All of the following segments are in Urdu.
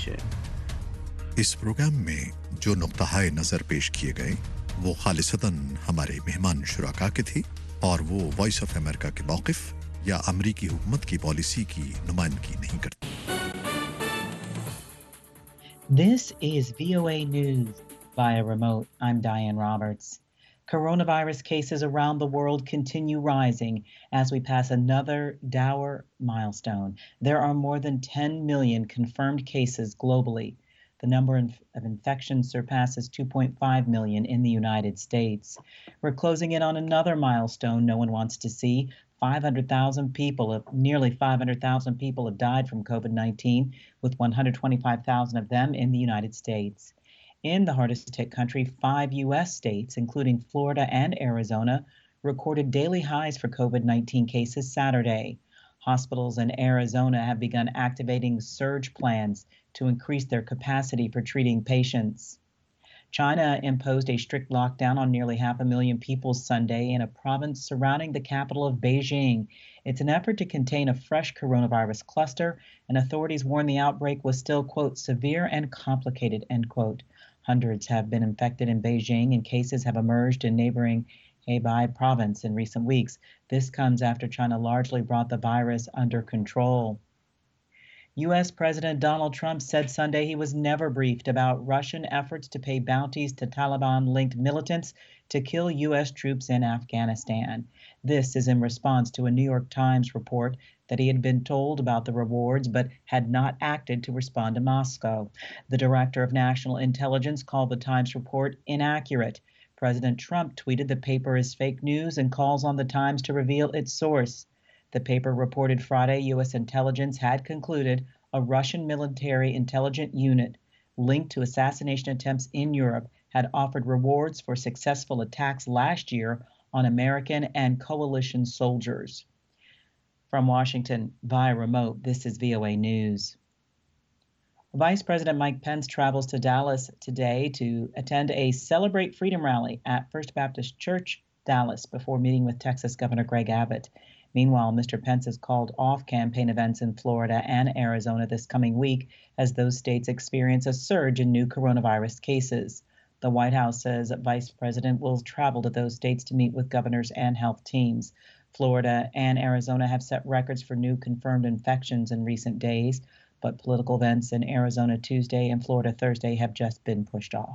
Nation. इस प्रोग्राम में जो नुक्ता नज़र पेश किए गए वो खालिसतन हमारे मेहमान शुराका के थे और वो वॉइस ऑफ अमेरिका के मौक़िफ़ या अमरीकी हुकूमत की पॉलिसी की नुमाइंदगी नहीं करते. This is VOA News via remote. I'm Diane Roberts. Coronavirus cases around the world continue rising as we pass another dour milestone. There are more than 10 million confirmed cases globally. The number of infections surpasses 2.5 million in the United States. We're closing in on another milestone no one wants to see. Nearly 500,000 people have died from COVID-19, with 125,000 of them in the United States. In the hardest hit country, 5 U.S. states, including Florida and Arizona, recorded daily highs for COVID-19 cases Saturday. Hospitals in Arizona have begun activating surge plans to increase their capacity for treating patients. China imposed a strict lockdown on nearly 500,000 people Sunday in a province surrounding the capital of Beijing. It's an effort to contain a fresh coronavirus cluster, and authorities warn the outbreak was still, quote, severe and complicated, end quote. Hundreds have been infected in Beijing, and cases have emerged in neighboring Hebei province in recent weeks. This comes after China largely brought the virus under control. U.S. President Donald Trump said Sunday he was never briefed about Russian efforts to pay bounties to Taliban-linked militants to kill U.S. troops in Afghanistan. This is in response to a New York Times report that he had been told about the rewards but had not acted to respond to Moscow. The director of national intelligence called the Times report inaccurate. President Trump tweeted the paper is fake news and calls on the Times to reveal its source. The paper reported Friday U.S. intelligence had concluded a Russian military intelligence unit linked to assassination attempts in Europe had offered rewards for successful attacks last year on American and coalition soldiers. From Washington, via remote, this is VOA News. Vice President Mike Pence travels to Dallas today to attend a Celebrate Freedom rally at First Baptist Church, Dallas, before meeting with Texas Governor Greg Abbott. Meanwhile, Mr. Pence has called off campaign events in Florida and Arizona this coming week as those states experience a surge in new coronavirus cases. The White House says Vice President will travel to those states to meet with governors and health teams. Florida and Arizona have set records for new confirmed infections in recent days, but political events in Arizona Tuesday and Florida Thursday have just been pushed off.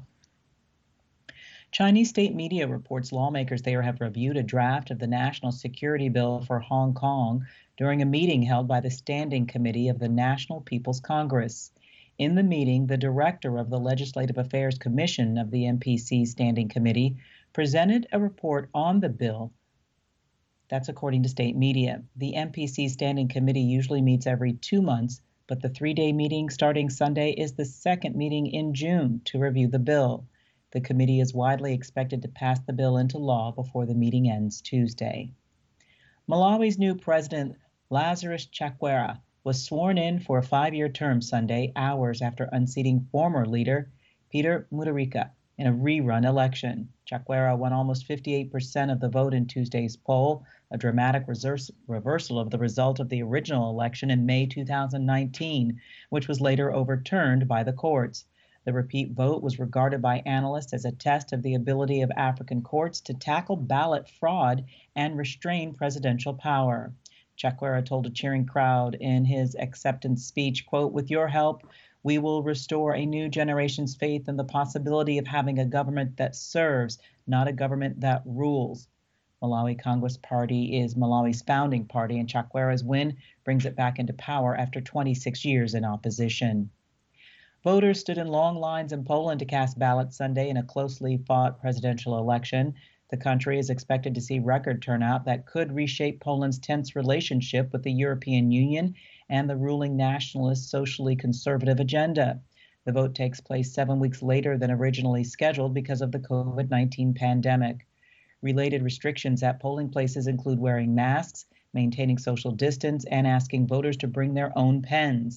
Chinese state media reports lawmakers there have reviewed a draft of the National Security Bill for Hong Kong during a meeting held by the Standing Committee of the National People's Congress. In the meeting, the director of the Legislative Affairs Commission of the NPC Standing Committee presented a report on the bill. That's according to state media. The NPC Standing Committee usually meets every 2 months, but the 3-day meeting starting Sunday is the second meeting in June to review the bill. The committee is widely expected to pass the bill into law before the meeting ends Tuesday. Malawi's new president, Lazarus Chakwera, was sworn in for a 5-year term Sunday, hours after unseating former leader Peter Mutharika in a rerun election. Chakwera won almost 58% of the vote in Tuesday's poll, a dramatic reversal of the result of the original election in May 2019, which was later overturned by the courts. The repeat vote was regarded by analysts as a test of the ability of African courts to tackle ballot fraud and restrain presidential power. Chakwera told a cheering crowd in his acceptance speech, quote, "With your help, we will restore a new generation's faith in the possibility of having a government that serves, not a government that rules." Malawi Congress Party is Malawi's founding party, and Chakwera's win brings it back into power after 26 years in opposition. Voters stood in long lines in Poland to cast ballots Sunday in a closely fought presidential election. The country is expected to see record turnout that could reshape Poland's tense relationship with the European Union and the ruling nationalist socially conservative agenda. The vote takes place 7 weeks later than originally scheduled because of the COVID-19 pandemic. Related restrictions at polling places include wearing masks, maintaining social distance, and asking voters to bring their own pens.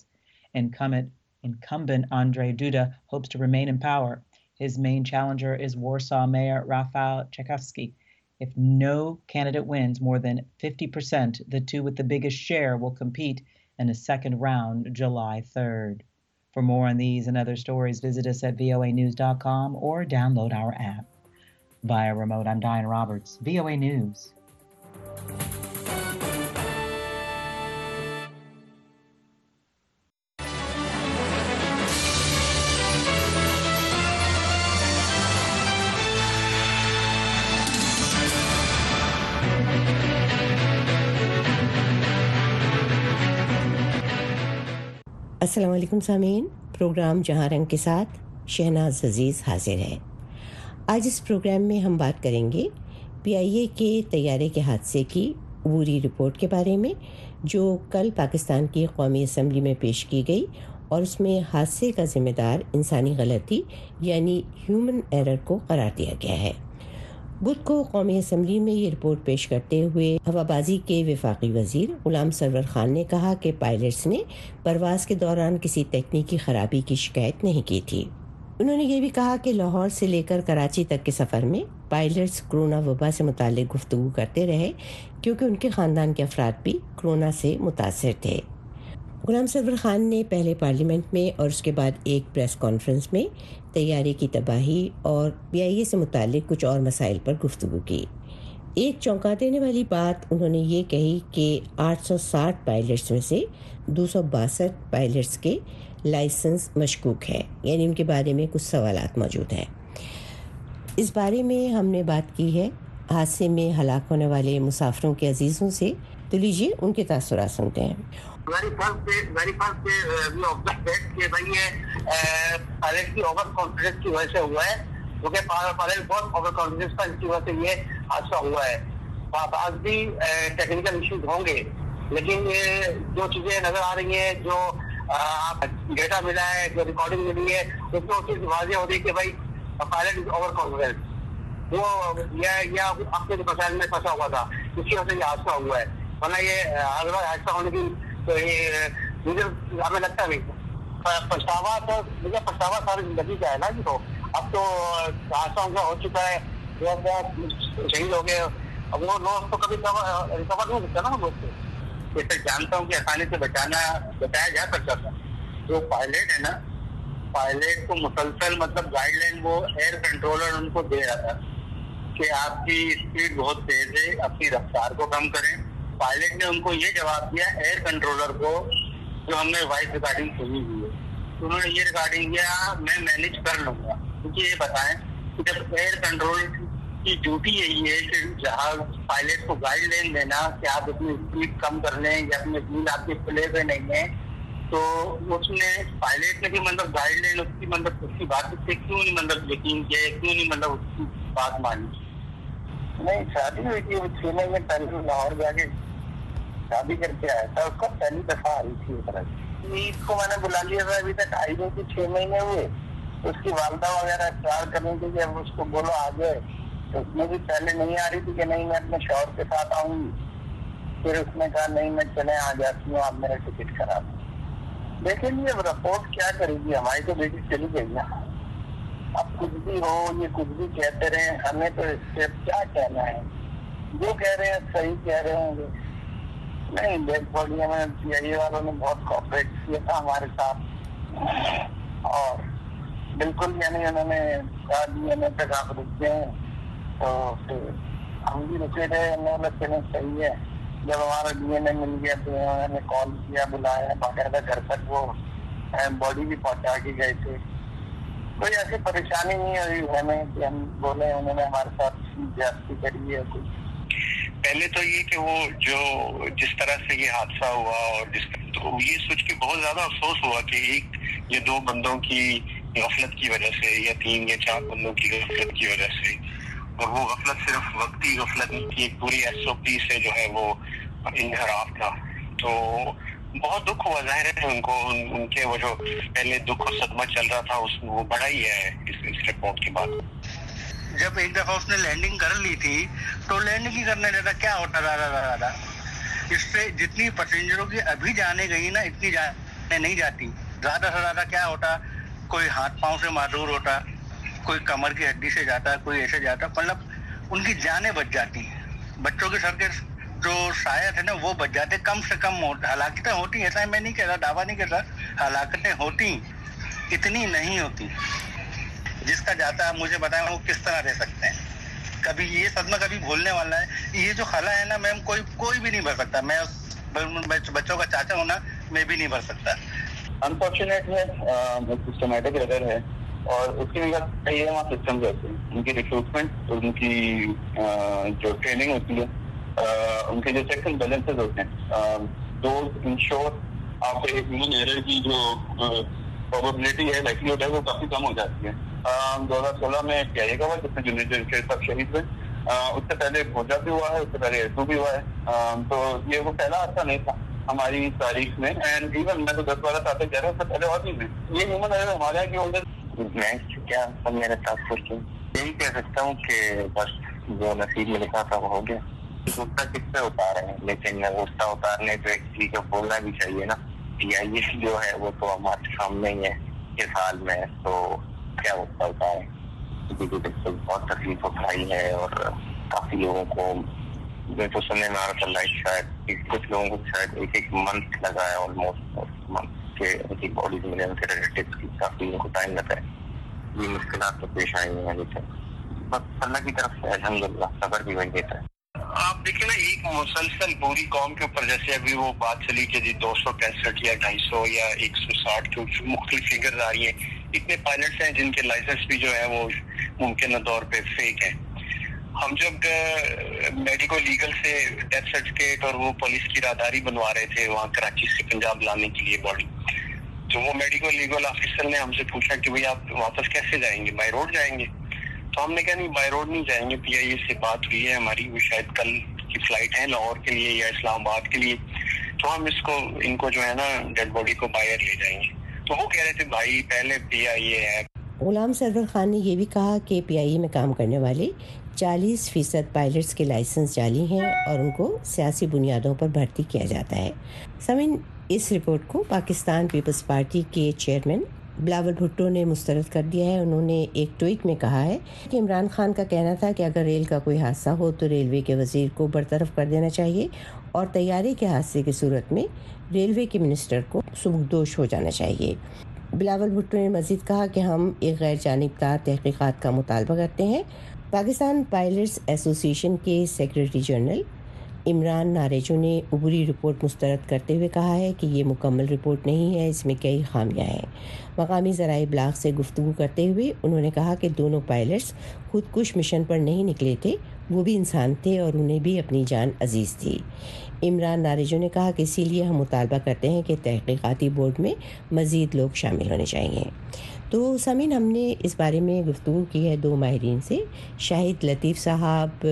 Incumbent Andrzej Duda hopes to remain in power. His main challenger is Warsaw Mayor Rafał Trzaskowski. If no candidate wins more than 50%, the two with the biggest share will compete in a second round July 3rd. For more on these and other stories, visit us at voanews.com or download our app. Via remote, I'm Diane Roberts, VOA News. अस्सलाम वालेकुम सामीन, प्रोग्राम जहां रंग के साथ शहनाज अजीज़ हाजिर है। आज इस प्रोग्राम में हम बात करेंगे PIA के तैयारे के हादसे की अबूरी रिपोर्ट के बारे में, जो कल पाकिस्तान की कौमी असम्बली में पेश की गई और उसमें हादसे का ज़िम्मेदार इंसानी गलती यानी ह्यूमन एरर को करार दिया गया है। बुध को कौमी असम्बली में ये रिपोर्ट पेश करते हुए हवाबाजी के वफाकी वज़ीर गुलाम सरवर खान ने कहा कि पायलट्स ने परवाज़ के दौरान किसी तकनीकी ख़राबी की शिकायत नहीं की थी। उन्होंने ये भी कहा कि लाहौर से लेकर कराची तक के सफ़र में पायलट्स कोरोना वबा से मुताल्लिक़ गुफ्तगू करते रहे, क्योंकि उनके ख़ानदान के अफराद भी कोरोना से मुतासर थे। गुलाम सरवर खान ने पहले पार्लियामेंट में और उसके बाद एक प्रेस कॉन्फ्रेंस में तैयारी की तबाही और PIA से मुताल्लिक़ कुछ और मसाइल पर गुफ्तगू की। एक चौंका देने वाली बात उन्होंने ये कही कि 860 पायलट्स में से 262 पायलट्स के लाइसेंस मशकूक है, यानी उनके बारे में कुछ सवालात मौजूद हैं। इस बारे में हमने बात की है हादसे में हलाक होने वाले मुसाफिरों के अजीज़ों से, तो लीजिए उनके तासुरात सुनते हैं। very first we observed कि भाई ये पायलट की ओवर कॉन्फिडेंस की वजह से हुआ है, क्योंकि पायलट बहुत ओवर कॉन्फिडेंस था, इसकी वजह से ये हादसा हुआ है। आज भी टेक्निकल इश्यूज होंगे, लेकिन ये जो चीजें नजर आ रही हैं, जो डेटा मिला है, जो रिकॉर्डिंग मिली है, उसमें वो चीज वाज़ेह हो रही है कि भाई पायलट इज ओवर कॉन्फिडेंस, वो या अपने मसाइल में फंसा हुआ था, इसकी वजह से ये हादसा हुआ है। वरना ये हादसा होने की तो ये मुझे हमें लगता है पछतावा सारी जिंदगी का है ना जी। तो अब तो हादसा उनका हो चुका है, शहीद हो गए, अब वो लोग तो कभी रिकवर नहीं सकता ना लोग से। जैसे जानता हूँ कि आसानी से बचाया जा सकता था। जो पायलट है ना, पायलट को मुसलसल मतलब गाइडलाइन वो एयर कंट्रोलर उनको दे रहा था कि आपकी स्पीड बहुत तेज है, अपनी रफ्तार को कम करें। पायलट ने उनको ये जवाब दिया एयर कंट्रोलर को, जो हमने वॉइस रिकॉर्डिंग सुनी हुई है, तो उन्होंने ये रिकॉर्डिंग किया मैं मैनेज कर लूंगा। क्योंकि ये बताएं कि जब एयर कंट्रोल की ड्यूटी यही है कि जहाज पायलट को गाइडलाइन देना कि आप अपनी स्पीड कम कर लें या अपने व्हील आपके प्ले पे नहीं है, तो उसने पायलट ने भी मतलब गाइडलाइन उसकी मतलब उसकी बात से क्यों नहीं मतलब यकीन किया, क्यों नहीं मतलब उसकी बात मानी। नहीं, शादी हुई थी 6 महीने पहले लाहौर जाके शादी करके आया था, उसका पहली दफा आ रही थी इसको मैंने बुला लिया था, अभी तक आई नहीं थी, 6 महीने हुए। उसकी वालदा वगैरह प्यार करने के लिए अब उसको बोलो आ जाए, तो उसमें भी पहले नहीं आ रही थी कि नहीं मैं अपने शौहर के साथ आऊंगी। फिर उसने कहा नहीं मैं चले आ जाती हूँ, आप मेरा टिकट करा दो। लेकिन ये रिपोर्ट क्या करेगी, हमारी तो बेटी चली गई ना। अब कुछ भी हो, ये कुछ भी कहते रहे, हमें तो इससे क्या कहना है, जो कह रहे हैं सही कह रहे होंगे। नहीं, डेड बॉडी में PIA वालों ने बहुत कॉपरेट किया था हमारे साथ, और बिल्कुल यानी उन्होंने कहा DNA तक आप रुक गए, तो फिर हम भी रुके थे। उन्होंने चले सही है, जब हमारा DNA मिल गया तो उन्होंने कॉल किया, बुलाया, बाकायदा घर तक वो बॉडी भी पहुंचा के गए थे। कोई ऐसी परेशानी नहीं हुई हमें कि हम बोले उन्होंने हमारे साथ ज्यादती करी है कुछ। पहले तो ये कि वो जो जिस तरह से ये हादसा हुआ और तो ये सोच के बहुत ज्यादा अफसोस हुआ कि ये 2 बंदों की गफलत की वजह से या 3 या 4 बंदों की गफलत की वजह से, और वो गफलत सिर्फ वक्ती गफलत की एक पूरी SOP से जो है वो इनहराफ था। तो बहुत दुख हुआ, जाहिर है उनको उनके वो जो पहले दुख और सदमा चल रहा था उसमें वो बढ़ा ही है इस रिपोर्ट के बाद। जब एक दफा उसने लैंडिंग कर ली थी तो लैंडिंग ही करने देता, क्या होता रहा। इससे जितनी पैसेंजरों की अभी जाने गई ना, इतनी जाने नहीं जाती। ज्यादा से ज्यादा क्या होता, कोई हाथ पांव से मारूर होता, कोई कमर की हड्डी से जाता, कोई ऐसे जाता, मतलब उनकी जानें बच जाती। बच्चों के सर के जो साया थे ना वो बच जाते, कम से कम हलाकतें होती, ऐसा मैं नहीं कह रहा, दावा नहीं कर रहा, हलाकतें होती, اتنی نہیں ہوتی. جس کا جاتا ہے مجھے بتائیں وہ کس طرح رہ سکتے ہیں. کبھی یہ صدمہ کبھی بھولنے والا ہے. یہ جو خلا ہے نا میم, کوئی بھی نہیں بھر سکتا. میں بچوں کا چاچا ہوں نا, میں بھی نہیں بھر سکتا. انفارچونیٹ ہے, سسٹمیٹک ایرر ہے, اور اس کی وجہ سے یہ وہاں سسٹم رہتے ہیں, ان کی ریکروٹمنٹ, ان کی جو ٹریننگ ہوتی ہے, ان کے جو چیکس اینڈ بیلنسز ہوتے ہیں, دوز انشور آپ کے ہیومن ایرر کی جو پروبیبلٹی ہے, لائکلیہڈ ہے, وہ کافی کم ہو جاتی ہے. 2016 میں پی آئی اے کا ہوا جس میں جونیئر صاحب شہید ہوئے. اس سے پہلے بھوجا بھی ہوا ہے, اس سے پہلے ایسو بھی ہوا ہے. تو یہ وہ پہلا حادثہ نہیں تھا ہماری تاریخ میں. اینڈ ایون میں تو 10-12 سال سے کہہ رہا ہوں, اس سے پہلے اور بھی میں یہ ہیومن ایرر ہمارے یہاں کی وجہ میں کیا سب میرے ساتھ کچھ یہی کہہ سکتا ہوں کہ بس جو نصیب میں لکھا تھا وہ ہو گیا. غصہ کس سے اتارے ہیں, لیکن غصہ اتارنے تو ایک چیز کو بولنا بھی چاہیے نا. یہ جو ہے وہ تو ہمارے سامنے ہی ہے اس حال میں, تو کیا غصہ اتارے. بہت تکلیف اٹھائی ہے, اور کافی لوگوں کو میں تو سننے میں آ رہا تھا شاید کچھ لوگوں کو شاید ایک منتھ لگا ہے, آلموسٹ منتھ کے ان کی باڈیز ملے, ان کے ریلیٹیوز کی کافی ان کو ٹائم لگا ہے. یہ مشکلات تو پیش آئی ہیں, لیکن بس اللہ کی طرف سے الحمدللہ صبر بھی وہی دیتا ہے. آپ دیکھیں نا, ایک مسلسل پوری قوم کے اوپر, جیسے ابھی وہ بات چلی کہ 265 یا 250 یا 160 کے مختلف فگرز آ رہی ہیں. اتنے پائلٹس ہیں جن کے لائسنس بھی جو ہے وہ ممکنہ طور پہ فیک ہیں. ہم جب میڈیکو لیگل سے ڈیتھ سرٹیفکیٹ اور وہ پولیس کی راہداری بنوا رہے تھے وہاں کراچی سے پنجاب لانے کے لیے باڈی, تو وہ میڈیکو لیگل آفیسر نے ہم سے پوچھا کہ بھئی آپ واپس کیسے جائیں گے, بائی روڈ جائیں گے. تو ہم نے کہا نہیں, بائی روڈ نہیں جائیں گے. پی آئی اے سے بات ہوئی ہے ہماری, وہ شاید کل کی فلائٹ ہے لاہور کے لیے یا اسلام آباد کے لیے, تو ہم ان کو جو ہے نا ڈیڈ باڈی کو باہر لے جائیں گے. تو وہ کہہ رہے تھے بھائی پہلے پی آئی اے ہے. غلام سرور خان نے یہ بھی کہا کہ پی آئی اے میں کام کرنے والے 40% پائلٹس کے لائسنس جعلی ہیں اور ان کو سیاسی بنیادوں پر بھرتی کیا جاتا ہے. سمن اس رپورٹ کو پاکستان پیپلز پارٹی کے چیئرمین بلاول بھٹو نے مسترد کر دیا ہے. انہوں نے ایک ٹویٹ میں کہا ہے کہ عمران خان کا کہنا تھا کہ اگر ریل کا کوئی حادثہ ہو تو ریلوے کے وزیر کو برطرف کر دینا چاہیے, اور طیارے کے حادثے کی صورت میں ریلوے کے منسٹر کو سبکدوش ہو جانا چاہیے. بلاول بھٹو نے مزید کہا کہ ہم ایک غیر جانبدار تحقیقات کا مطالبہ کرتے ہیں. پاکستان پائلٹس ایسوسی ایشن کے سیکریٹری جنرل عمران ناریجو نے عبوری رپورٹ مسترد کرتے ہوئے کہا ہے کہ یہ مکمل رپورٹ نہیں ہے, اس میں کئی خامیاں ہیں. مقامی ذرائع ابلاغ سے گفتگو کرتے ہوئے انہوں نے کہا کہ دونوں پائلٹس خود کش مشن پر نہیں نکلے تھے, وہ بھی انسان تھے اور انہیں بھی اپنی جان عزیز تھی. عمران ناریجو نے کہا کہ اسی لیے ہم مطالبہ کرتے ہیں کہ تحقیقاتی بورڈ میں مزید لوگ شامل ہونے چاہیے. تو سامعین, ہم نے اس بارے میں گفتگو کی ہے 2 ماہرین سے. شاہد لطیف صاحب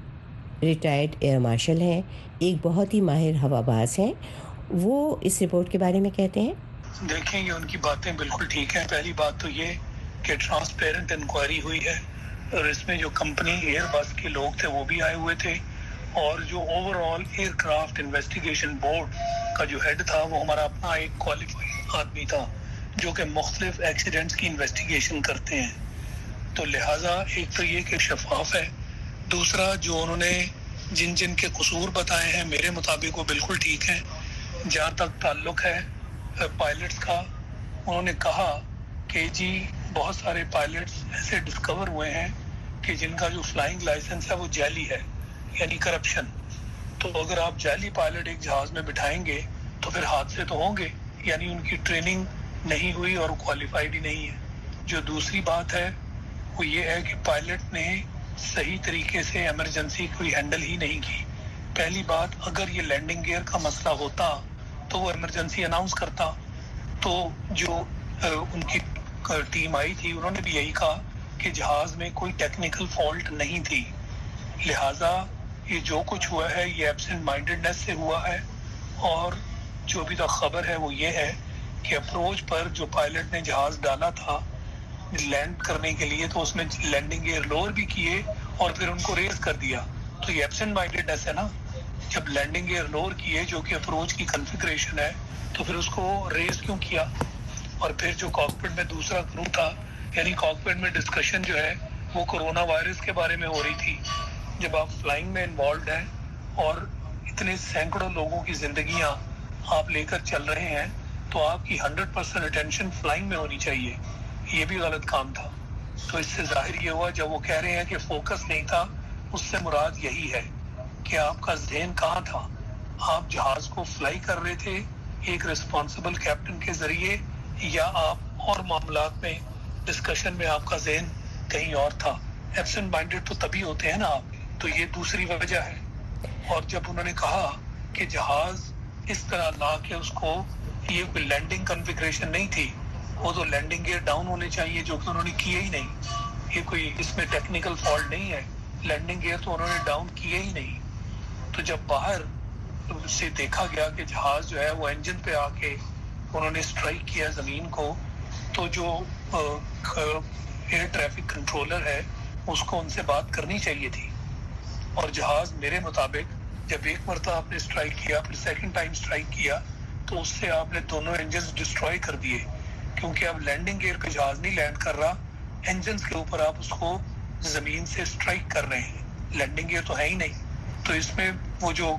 ریٹائرڈ ایئر مارشل ہیں, ایک بہت ہی ماہر ہوا باز ہیں. وہ اس رپورٹ کے بارے میں کہتے ہیں. دیکھیں, یہ ان کی باتیں بالکل ٹھیک ہیں. پہلی بات تو یہ کہ ٹرانسپیرنٹ انکوائری ہوئی ہے, اور اس میں جو کمپنی ایئر بس کے لوگ تھے وہ بھی آئے ہوئے تھے, اور جو overall aircraft investigation board کا جو ہیڈ تھا وہ ہمارا اپنا ایک کوالیفائڈ آدمی تھا جو کہ مختلف ایکسیڈنٹس کی انویسٹیگیشن کرتے ہیں. تو لہٰذا ایک تو یہ کہ شفاف ہے. دوسرا, جو انہوں نے جن کے قصور بتائے ہیں میرے مطابق وہ بالکل ٹھیک ہیں. جہاں تک تعلق ہے پائلٹس کا, انہوں نے کہا کہ جی بہت سارے پائلٹس ایسے ڈسکور ہوئے ہیں کہ جن کا جو فلائنگ لائسنس ہے وہ جعلی ہے, یعنی کرپشن. تو اگر آپ جعلی پائلٹ ایک جہاز میں بٹھائیں گے تو پھر حادثے تو ہوں گے, یعنی ان کی ٹریننگ نہیں ہوئی اور کوالیفائڈ ہی نہیں ہے. جو دوسری بات ہے وہ یہ ہے کہ پائلٹ نے صحیح طریقے سے ایمرجنسی کوئی ہینڈل ہی نہیں کی. پہلی بات, اگر یہ لینڈنگ گیئر کا مسئلہ ہوتا تو وہ ایمرجنسی اناؤنس کرتا. تو جو ان کی ٹیم آئی تھی انہوں نے بھی یہی کہا کہ جہاز میں کوئی ٹیکنیکل فالٹ نہیں تھی. لہٰذا یہ جو کچھ ہوا ہے یہ ایبسنٹ مائنڈڈنیس سے ہوا ہے. اور جو ابھی تک خبر ہے وہ یہ ہے کہ اپروچ پر جو پائلٹ نے جہاز ڈالا تھا لینڈ کرنے کے لیے, تو اس میں لینڈنگ گیئر لوور بھی کیے اور پھر ان کو ریز کر دیا. تو یہ ایبسنٹ مائنڈڈنیس ہے نا. جب لینڈنگ گیئر لوور کیے جو کہ اپروچ کی کنفیگریشن ہے, تو پھر اس کو ریز کیوں کیا؟ اور پھر جو کاکپٹ میں دوسرا کرو تھا, یعنی کاکپٹ میں ڈسکشن جو ہے وہ کورونا وائرس کے بارے میں ہو رہی تھی. جب آپ فلائنگ میں انوالوڈ ہیں اور اتنے سینکڑوں لوگوں کی زندگیاں آپ لے کر چل رہے ہیں, تو آپ کی 100% اٹینشن فلائنگ میں ہونی چاہیے. یہ بھی غلط کام تھا. تو اس سے ظاہر یہ ہوا جب وہ کہہ رہے ہیں کہ فوکس نہیں تھا, اس سے مراد یہی ہے کہ آپ کا ذہن کہاں تھا. آپ جہاز کو فلائی کر رہے تھے ایک رسپانسبل کیپٹن کے ذریعے, یا آپ اور معاملات میں ڈسکشن میں آپ کا ذہن کہیں اور تھا. ایبسنٹ مائنڈیڈ تو تبھی ہوتے ہیں نا آپ. تو یہ دوسری وجہ ہے. اور جب انہوں نے کہا کہ جہاز اس طرح لا کے اس کو, یہ کوئی لینڈنگ کنفیگریشن نہیں تھی, وہ تو لینڈنگ گیئر ڈاؤن ہونے چاہیے جو کہ انہوں نے کیے ہی نہیں. یہ کوئی اس میں ٹیکنیکل فالٹ نہیں ہے, لینڈنگ گیئر تو انہوں نے ڈاؤن کیے ہی نہیں. تو جب باہر سے دیکھا گیا کہ جہاز جو ہے وہ انجن پہ آ کے انہوں نے اسٹرائک کیا زمین کو, تو جو ایئر ٹریفک کنٹرولر ہے اس کو ان سے بات کرنی چاہیے تھی. اور جہاز میرے مطابق جب ایک مرتبہ آپ نے اسٹرائک کیا, پھر سیکنڈ ٹائم اسٹرائک کیا, تو اس سے آپ نے دونوں انجنز ڈسٹروائے کر دیے, کیونکہ اب لینڈنگ گیئر پہ جہاز نہیں لینڈ کر رہا, انجنز کے اوپر آپ اس کو زمین سے اسٹرائک کر رہے ہیں. لینڈنگ گیئر تو ہے ہی نہیں. تو اس میں وہ جو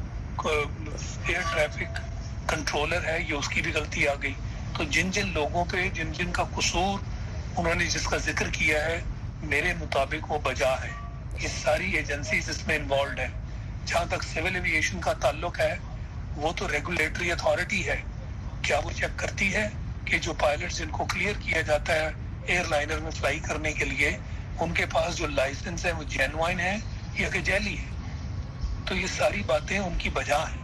ایئر ٹریفک کنٹرولر ہے, یہ اس کی بھی غلطی آ گئی. تو جن لوگوں پہ جن کا قصور انہوں نے جس کا ذکر کیا ہے, میرے مطابق وہ بجا ہے. یہ ساری ایجنسیز اس میں انوالوڈ ہیں. جہاں تک سول ایویشن کا تعلق ہے, وہ تو ریگولیٹری اتھارٹی ہے. کیا وہ چیک کرتی ہے کہ جو پائلٹس جن کو کلیئر کیا جاتا ہے ایئر لائنر میں فلائی کرنے کے لیے, ان کے پاس جو لائسنس ہے وہ جینوائن ہے یا کہ جعلی ہے. تو یہ ساری باتیں ان کی بجا ہیں.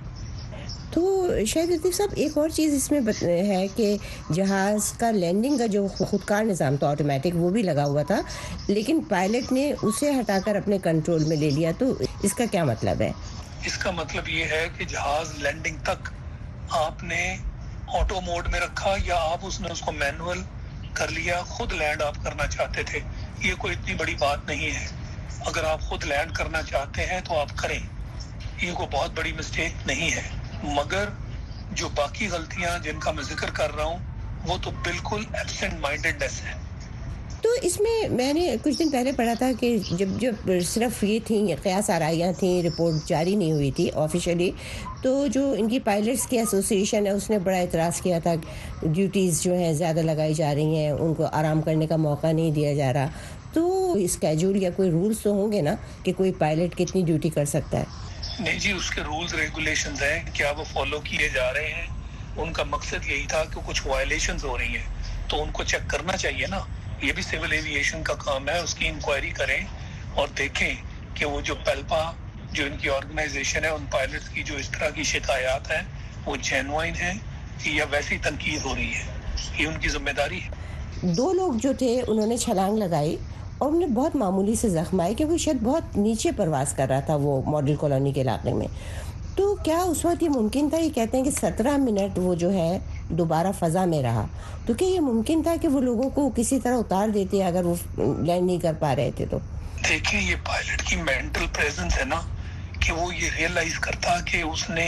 تو شاید لطیف صاحب ایک اور چیز اس میں ہے کہ جہاز کا لینڈنگ کا جو خودکار نظام تھا آٹومیٹک, وہ بھی لگا ہوا تھا, لیکن پائلٹ نے اسے ہٹا کر اپنے کنٹرول میں لے لیا. تو اس کا کیا مطلب ہے؟ اس کا مطلب یہ ہے کہ جہاز لینڈنگ تک آپ نے آٹو موڈ میں رکھا, یا آپ اس نے اس کو مینول کر لیا, خود لینڈ آپ کرنا چاہتے تھے. یہ کوئی اتنی بڑی بات نہیں ہے. اگر آپ خود لینڈ کرنا چاہتے ہیں تو آپ کریں, یہ کوئی بہت بڑی مسٹیک نہیں ہے. مگر جو باقی غلطیاں جن کا میں ذکر کر رہا ہوں, وہ تو بالکل ایبسنٹ مائنڈیڈنیس ہے. تو اس میں نے کچھ دن پہلے پڑھا تھا کہ جب صرف یہ تھیں قیاس آرائیاں تھیں, رپورٹ جاری نہیں ہوئی تھی آفیشلی, تو جو ان کی پائلٹس کی ایسوسیشن ہے اس نے بڑا اعتراض کیا تھا. ڈیوٹیز جو ہیں زیادہ لگائی جا رہی ہیں, ان کو آرام کرنے کا موقع نہیں دیا جا رہا. تو اسکیجول یا کوئی رولز تو ہوں گے نا کہ کوئی پائلٹ کتنی ڈیوٹی کر سکتا ہے؟ نہیں جی, اس کے رولز ریگولیشنز ہیں, کیا وہ فالو کیے جا رہے ہیں. ان کا مقصد یہی تھا کہ کچھ وائلیشنز ہو رہی ہیں تو ان کو چیک کرنا چاہیے نا. یہ بھی سول ایویشن کا کام ہے, اس کی انکوائری کریں اور دیکھیں کہ وہ جو پیلپا جو ان کی آرگنائزیشن ہے, ان پائلٹس کی جو اس طرح کی شکایات ہیں وہ جینوائن ہیں یا ویسی تنقید ہو رہی ہے. یہ ان کی ذمہ داری ہے. 2 لوگ جو تھے انہوں نے چھلانگ لگائی اور انہیں بہت معمولی سے زخم آئے, کیونکہ شاید بہت نیچے پرواز کر رہا تھا وہ ماڈل کالونی کے علاقے میں. تو کیا اس وقت یہ ممکن تھا, یہ کہتے ہیں کہ 17 منٹ وہ جو ہے دوبارہ فضا میں رہا, تو کیا یہ ممکن تھا کہ وہ لوگوں کو کسی طرح اتار دیتے اگر وہ لینڈ نہیں کر پا رہے تھے؟ تو دیکھیں, یہ پائلٹ کی مینٹل پریزنس ہے نا, کہ وہ یہ ریئلائز کرتا کہ اس نے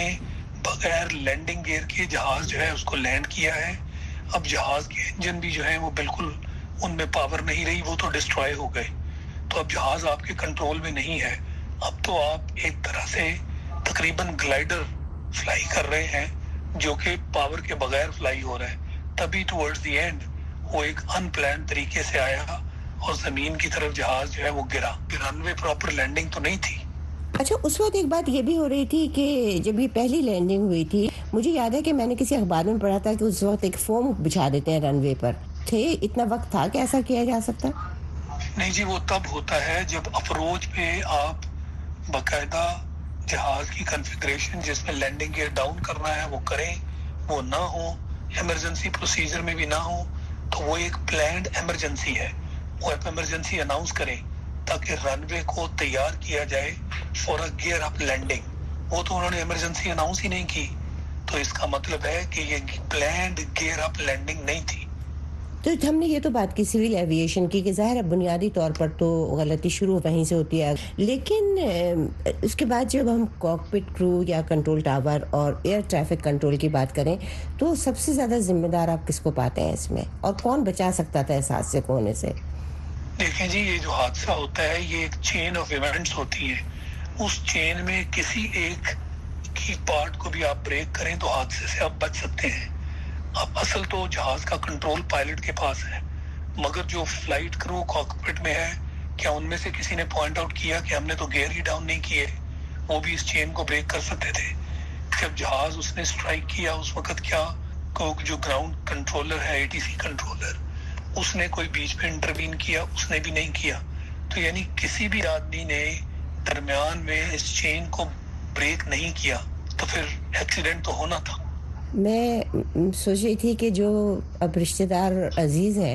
بغیر لینڈنگ گیئر کے جہاز جو ہے اس کو لینڈ کیا ہے. اب جہاز کے انجن بھی جو ہیں وہ بالکل ان میں پاور نہیں رہی, وہ تو ڈسٹرائے ہو گئے. تو اب جہاز آپ کے کنٹرول میں نہیں ہے. اب تو آپ ایک طرح سے تقریباً گلائڈر فلائی کر رہے ہیں جو کہ پاور کے بغیر فلائی ہو رہا ہے. تبھی ٹورڈز دی اینڈ وہ ایک ان پلان طریقے سے آیا اور زمین کی طرف جہاز جو ہے وہ گرا. رن وے پراپر لینڈنگ تو نہیں تھی. اچھا, اس وقت ایک بات یہ بھی ہو رہی تھی کہ جب یہ پہلی لینڈنگ ہوئی تھی, مجھے یاد ہے کہ میں نے کسی اخبار میں پڑھا تھا کہ اس وقت ایک فوم بچھا دیتے ہیں رن وے پر. تھے اتنا وقت تھا کہ ایسا کیا جا سکتا؟ نہیں جی, وہ تب ہوتا ہے جب اپروچ پہ آپ باقاعدہ جہاز کی کنفیگریشن جس میں لینڈنگ گیئر ڈاؤن کرنا ہے وہ کریں, وہ نہ ہو, ایمرجنسی پروسیجر میں بھی نہ ہو, تو وہ ایک پلانڈ ایمرجنسی ہے. وہ آپ ایمرجنسی اناؤنس کریں تاکہ رن وے کو تیار کیا جائے for a gear up landing. وہ تو انہوں نے ایمرجنسی اناؤنس ہی نہیں کی, تو اس کا مطلب ہے کہ یہ پلانڈ گیئر اپ لینڈنگ نہیں تھی. تو ہم نے یہ تو بات کی سول ایویشن کی کہ ظاہر ہے بنیادی طور پر تو غلطی شروع وہیں سے ہوتی ہے, لیکن اس کے بعد جب ہم کاکپٹ کرو یا کنٹرول ٹاور اور ایئر ٹریفک کنٹرول کی بات کریں تو سب سے زیادہ ذمہ دار آپ کس کو پاتے ہیں اس میں, اور کون بچا سکتا تھا اس حادثے کو ہونے سے؟ دیکھیں جی, یہ جو حادثہ ہوتا ہے یہ ایک چین آف ایونٹس ہوتی ہیں. اس چین میں کسی ایک کی پارٹ کو بھی آپ بریک کریں تو حادثے سے آپ بچ سکتے ہیں. अब असल तो जहाज का कंट्रोल पायलट के पास है, मगर जो फ्लाइट क्रू कॉकपिट में है, क्या उनमें से किसी ने पॉइंट आउट किया कि हमने तो गियर ही डाउन नहीं किए, वो भी इस चेन को ब्रेक कर सकते थे। जब जहाज उसने स्ट्राइक किया उस वक्त क्या जो ग्राउंड कंट्रोलर है, एटीसी कंट्रोलर, उसने कोई बीच में इंटरवीन किया? उसने भी नहीं किया। तो यानी किसी भी आदमी ने दरमियान में इस चेन को ब्रेक नहीं किया तो फिर एक्सीडेंट तो होना था। मैं सोच रही थी कि जो अब रिश्तेदार अजीज हैं,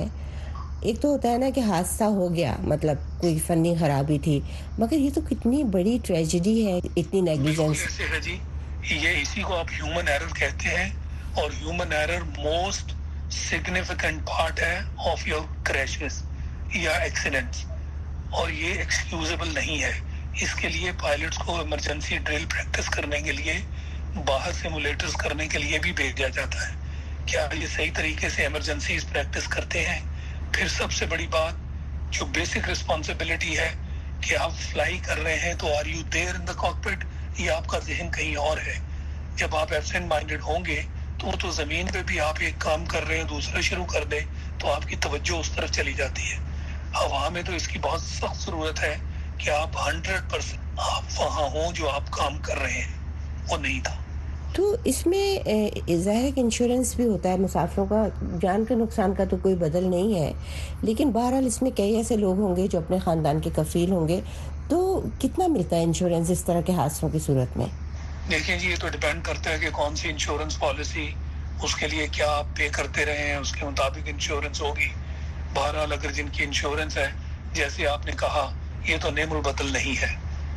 एक तो होता है ना कि हादसा हो गया, मतलब कोई फनी खराबी थी, मगर ये तो कितनी बड़ी ट्रेजेडी है, इतनी नेग्लिजेंस। ऐसे है जी, ये इसी को आप ह्यूमन एरर कहते हैं, और human error most significant part है ऑफ योर क्रैशेस या एक्सीडेंट्स, और ये एक्सक्यूजेबल नहीं है। इसके लिए पायलट्स को इमरजेंसी ड्रिल प्रैक्टिस करने के लिए बाहर सिमुलेटर्स करने के लिए भी भेजा जाता है। क्या ये सही तरीके से इमरजेंसी प्रैक्टिस करते हैं? फिर सबसे बड़ी बात जो बेसिक रिस्पॉन्सिबिलिटी है कि आप फ्लाई कर रहे हैं तो are you there in the cockpit, या आपका जहन कहीं और है? जब आप एब्सेंट माइंडेड होंगे तो जमीन पे भी आप एक काम कर रहे हैं, दूसरा शुरू कर दें तो आपकी तवज्जो उस तरफ चली जाती है। हवा में तो इसकी बहुत सख्त जरूरत है कि आप 100% आप वहाँ हों जो आप काम कर रहे हैं, वो नहीं था। तो इसमें ज़ाहिर कि इंश्योरेंस भी होता है मुसाफिरों का, जान के नुकसान का तो कोई बदल नहीं है, लेकिन बहरहाल इसमें कई ऐसे लोग होंगे जो अपने ख़ानदान के कफ़ील होंगे, तो कितना मिलता है इंश्योरेंस इस तरह के हादसों की सूरत में? देखिए जी, ये तो डिपेंड करता है कि कौन सी इंश्योरेंस पॉलिसी, उसके लिए क्या आप पे करते रहे हैं, उसके मुताबिक इंश्योरेंस होगी। बहरहाल अगर जिनकी इंश्योरेंस है, जैसे आपने कहा, ये तो नेमुल बदल नहीं है,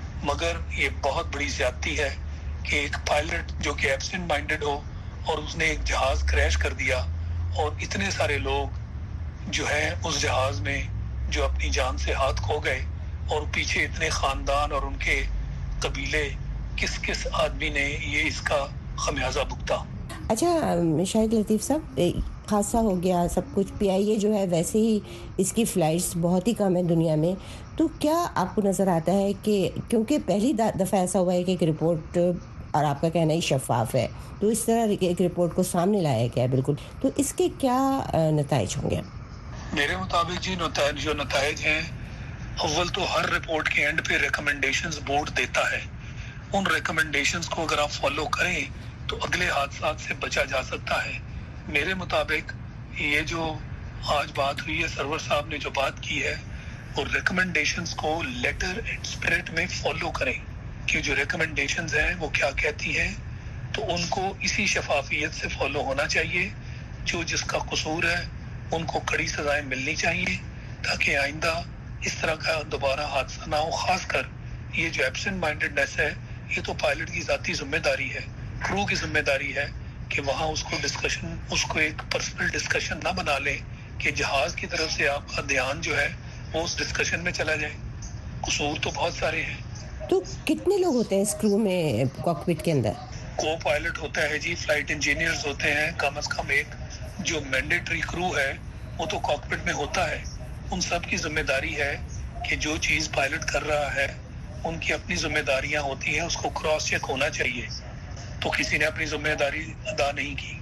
मगर ये बहुत बड़ी ज्यादती है कि एक पायलट जो कि एब्सेंट माइंडेड हो और उसने एक जहाज क्रैश कर दिया और इतने सारे लोग जो है उस जहाज में जो अपनी जान से हाथ खो गए, और पीछे इतने खानदान और उनके कबीले, किस किस आदमी ने ये इसका खमियाजा भुगता। अच्छा शाहिद लतीफ़ साहब, हादसा हो गया सब कुछ, PIA जो है वैसे ही इसकी फ़्लाइट्स बहुत ही कम है दुनिया में, तो क्या आपको नज़र आता है कि क्योंकि पहली दफ़ा ऐसा हुआ है कि एक रिपोर्ट, और आपका कहना ही शफाफ है, तो इस तरह एक रिपोर्ट को सामने लाया गया है बिल्कुल, तो इसके क्या नताइज होंगे? मेरे मुताबिक जी जो नताइज हैं, अव्वल तो हर रिपोर्ट के एंड पे रिकमेंडेशंस बोर्ड देता है। उन रिकमेंडेशंस को अगर आप फॉलो करें तो अगले हादसा से बचा जा सकता है। मेरे मुताबिक ये जो आज बात हुई है, सरवर साहब ने जो बात की है, और रिकमेंडेशंस को लेटर एंड स्पिरिट में फॉलो करें कि जो रिकमेंडेशंस हैं वो क्या कहती हैं, तो उनको इसी शफाफियत से फॉलो होना चाहिए। जो जिसका कसूर है उनको कड़ी सजाएं मिलनी चाहिए, ताकि आइंदा इस तरह का दोबारा हादसा ना हो। खासकर ये जो एब्सेंट माइंडेडनेस है, ये तो पायलट की जाती जिम्मेदारी है, क्रू की जिम्मेदारी है कि वहाँ उसको एक पर्सनल डिस्कशन ना बना लें कि जहाज की तरफ से आपका ध्यान जो है वो उस डिस्कशन में चला जाए। कसूर तो बहुत सारे हैं। तो कितने लोग होते हैं इस क्रू में, कॉकपिट के अंदर? को पायलट होता है जी, फ्लाइट इंजीनियर्स होते हैं, कम से कम एक जो मैंडेटरी क्रू है वो तो कॉकपिट में होता है। उन सब की जिम्मेदारी है कि जो चीज पायलट कर रहा है उनकी अपनी जिम्मेदारियां होती हैं, उसको क्रॉस चेक होना चाहिए। तो किसी ने अपनी जिम्मेदारी अदा नहीं की।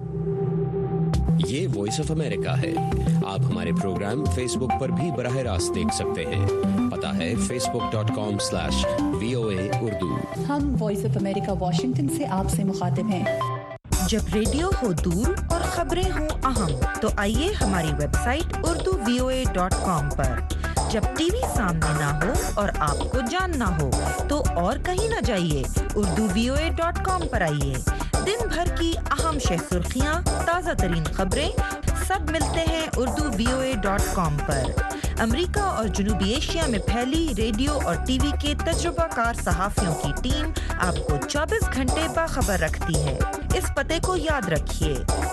ये वॉइस ऑफ अमेरिका है। आप हमारे प्रोग्राम फेसबुक पर भी बराह रास्त देख सकते हैं। पता है facebook.com/VOA उर्दू। हम वॉइस ऑफ अमेरिका वाशिंगटन से आपसे मुखातिब हैं। जब रेडियो हो दूर और खबरें हो अहम, तो आइए हमारी वेबसाइट urduvoa.com पर। जब टीवी सामने ना हो और आपको जानना हो तो और कहीं ना जाइए, urduvoa.com पर आइए। दिन भर की अहम सुर्खियाँ, ताज़ा तरीन खबरें सब मिलते हैं urduvoa.com पर। अमेरिका और जनूबी एशिया में फैली रेडियो और टीवी के तजुर्बाकार सहाफ़ियों की टीम आपको 24 घंटे बाखबर रखती है। इस पते को याद रखिए,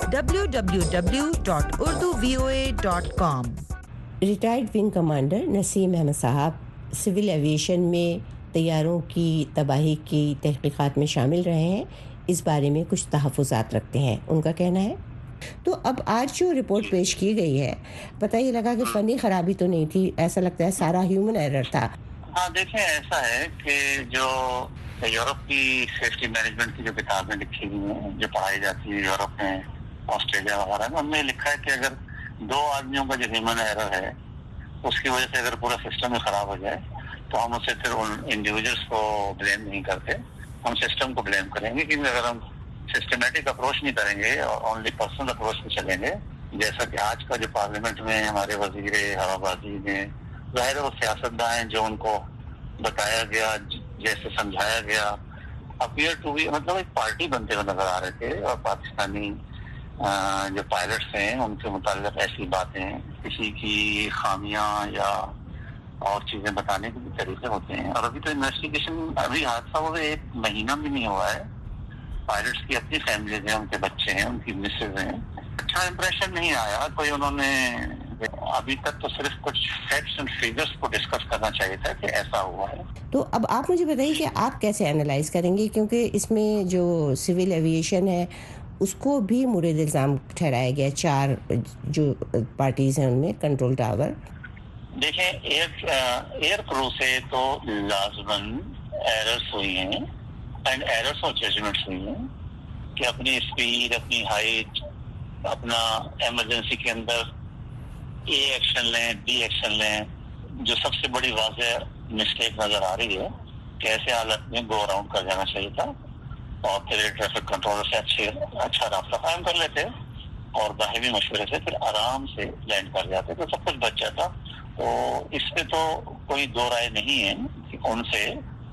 www.urduvoa.com। Retired wing commander Naseem Ahmed sahab civil aviation में तैयारों की तबाही की तहकीकात में शामिल रहे हैं, इस बारे में कुछ तहफ़्फ़ुज़ात रखते हैं। उनका कहना है, तो अब आज जो रिपोर्ट पेश की गई है, पता ही लगा कि फनी खराबी तो नहीं थी, ऐसा लगता है सारा ह्यूमन एरर था। हाँ, देखें, ऐसा है कि जो यूरोप की सेफ्टी मैनेजमेंट की जो किताबें लिखी हुई हैं, जो पढ़ाई जाती है यूरोप में, ऑस्ट्रेलिया वगैरह में, हमने लिखा है कि अगर 2 आदमियों का जो ह्यूमन एरर है उसकी वजह से अगर पूरा सिस्टम ही खराब हो जाए तो हम उसे फिर उन इंडिविजुअल्स को ब्लेम नहीं करते, हम सिस्टम को ब्लेम करेंगे। क्योंकि अगर हम सिस्टमेटिक अप्रोच नहीं करेंगे और ओनली पर्सनल अप्रोच में चलेंगे, जैसा कि आज का जो पार्लियामेंट में हमारे वजीर हवाबाजी ने, जाहिर है वो सियासतदान हैं, जो उनको बताया गया, जैसे समझाया गया, अपीयर टू बी, मतलब एक पार्टी बनते हुए नजर आ रहे थे। और पाकिस्तानी जो पायलट्स हैं उनके मुताल्लिक ऐसी बातें, किसी की खामियां या और चीजें बताने के भी तरीके होते हैं। और अभी तो इन्वेस्टिगेशन, अभी हादसा हुए 1 महीना भी नहीं हुआ है, पायलट्स की अपनी फैमिलीज हैं, उनके बच्चे हैं, उनकी मिसेज हैं, अच्छा इंप्रेशन नहीं आया कोई। उन्होंने अभी तक तो सिर्फ कुछ फैक्ट्स एंड फिगर्स को डिस्कस करना चाहिए था कि ऐसा हुआ है। तो अब आप मुझे बताइए कि आप कैसे एनालाइज करेंगे, क्योंकि इसमें जो सिविल एविएशन है उसको भी मुरीद इल्जाम ठहराया गया, 4 जो पार्टीज हैं उनमें कंट्रोल टावर। देखें, एयर क्रू से तो लाजमन एरर्स हुई हैं एंड एरर्स ऑफ जजमेंट्स हुई हैं कि अपनी स्पीड, अपनी हाइट, अपना इमरजेंसी के अंदर ए एक्शन लें, बी एक्शन लें। जो सबसे बड़ी वाज़ेह मिस्टेक नजर आ रही है कि ऐसे हालत में गो अराउंड कर जाना चाहिए था और फिर ट्रैफिक कंट्रोलर से अच्छा रास्ता कायम कर लेते और बाहरी मशवरे से फिर आराम से लैंड कर जाते तो सब कुछ बच जाता। तो इस पे तो कोई दो राय नहीं है कि उनसे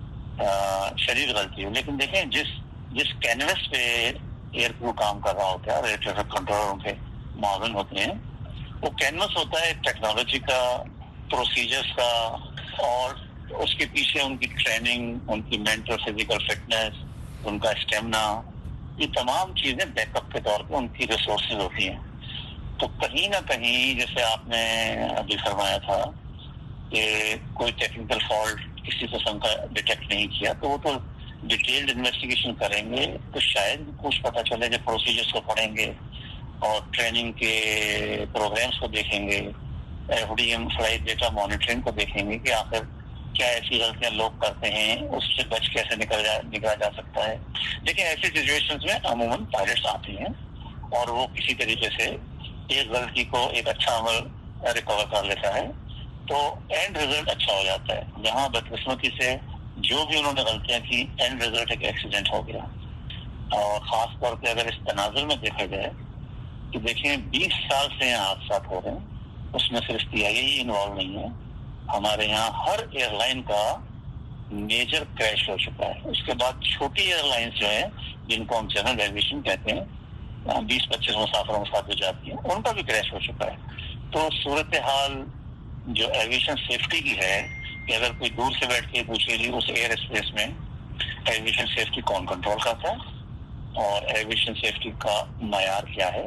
शरीर गलती है। लेकिन देखें, जिस कैनवस पे एयर क्रू काम कर रहा होता है, एयर ट्रैफिक कंट्रोलर उनके मावन होते हैं, वो कैनवस होता है टेक्नोलॉजी का, प्रोसीजर्स का, और उसके पीछे उनकी ट्रेनिंग, उनकी मेंटल फिजिकल फिटनेस, उनका स्टेमिना, ये तमाम चीजें बैकअप के तौर पे उनकी रिसोर्सेज होती हैं। तो कहीं ना कहीं, जैसे आपने अभी फरमाया था कि कोई टेक्निकल फॉल्ट किसी किस्म का डिटेक्ट नहीं किया, तो वो तो डिटेल्ड इन्वेस्टिगेशन करेंगे तो शायद कुछ पता चले। जब प्रोसीजर्स को पढ़ेंगे और ट्रेनिंग के प्रोग्राम्स को देखेंगे, एफडीएम फ्लाइट डेटा मॉनिटरिंग को देखेंगे कि आखिर क्या ऐसी गलतियां लोग करते हैं, उससे बच कैसे निकला जा सकता है। लेकिन ऐसी सिचुएशंस में अमूमन पायलट्स आते हैं और वो किसी तरीके से एक गलती को एक अच्छा अमल रिकवर कर लेता है, तो एंड रिजल्ट अच्छा हो जाता है। जहाँ बदकिस्मती से जो भी उन्होंने गलतियां की, एंड रिजल्ट एक एक्सीडेंट हो गया। और खास तौर पे अगर इस तनाजुर में देखा जाए कि देखें 20 साल से यहाँ हादसा हो रहे हैं, उसमें सिर्फ पीआईए ही इन्वॉल्व नहीं है। हमारे यहाँ हर एयरलाइन का मेजर क्रैश हो चुका है। उसके बाद छोटी एयरलाइंस जो है, जिनको हम जनरल एविएशन कहते हैं, 20-25 मुसाफिरों के साथ जो जाती है, उनका भी क्रैश हो चुका है। तो सूरत हाल जो एविएशन सेफ्टी की है कि अगर कोई दूर से बैठ के पूछेगी उस एयर स्पेस में एविएशन सेफ्टी कौन कंट्रोल करता है और एविएशन सेफ्टी का मयार क्या है,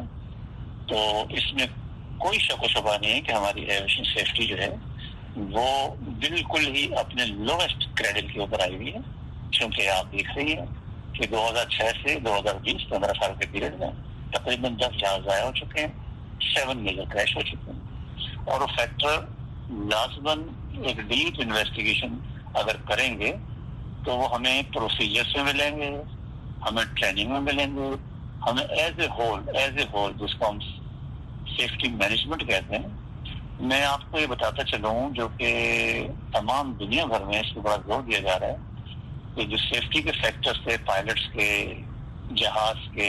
तो इसमें कोई शक व शुबा नहीं है कि हमारी एविएशन सेफ्टी जो है वो बिल्कुल ही अपने लोएस्ट क्रेडिट के ऊपर आई हुई है। क्योंकि आप देख रही हैं कि 2006 से 2020 15 साल के पीरियड में तकरीबन 10 जहाज ज़ाया हो चुके हैं, 7 मेजर क्रैश हो चुके हैं। और वो फैक्टर लाजमन एक डीप इन्वेस्टिगेशन अगर करेंगे तो वो हमें प्रोसीजर्स में मिलेंगे, हमें ट्रेनिंग में मिलेंगे, हमें एज ए होल जिसको हम सेफ्टी मैनेजमेंट कहते हैं। मैं आपको ये बताता चलूँ, जो कि तमाम दुनिया भर में इसके बड़ा जोर दिया जा रहा है कि जो सेफ्टी के फैक्टर्स थे पायलट्स के, जहाज के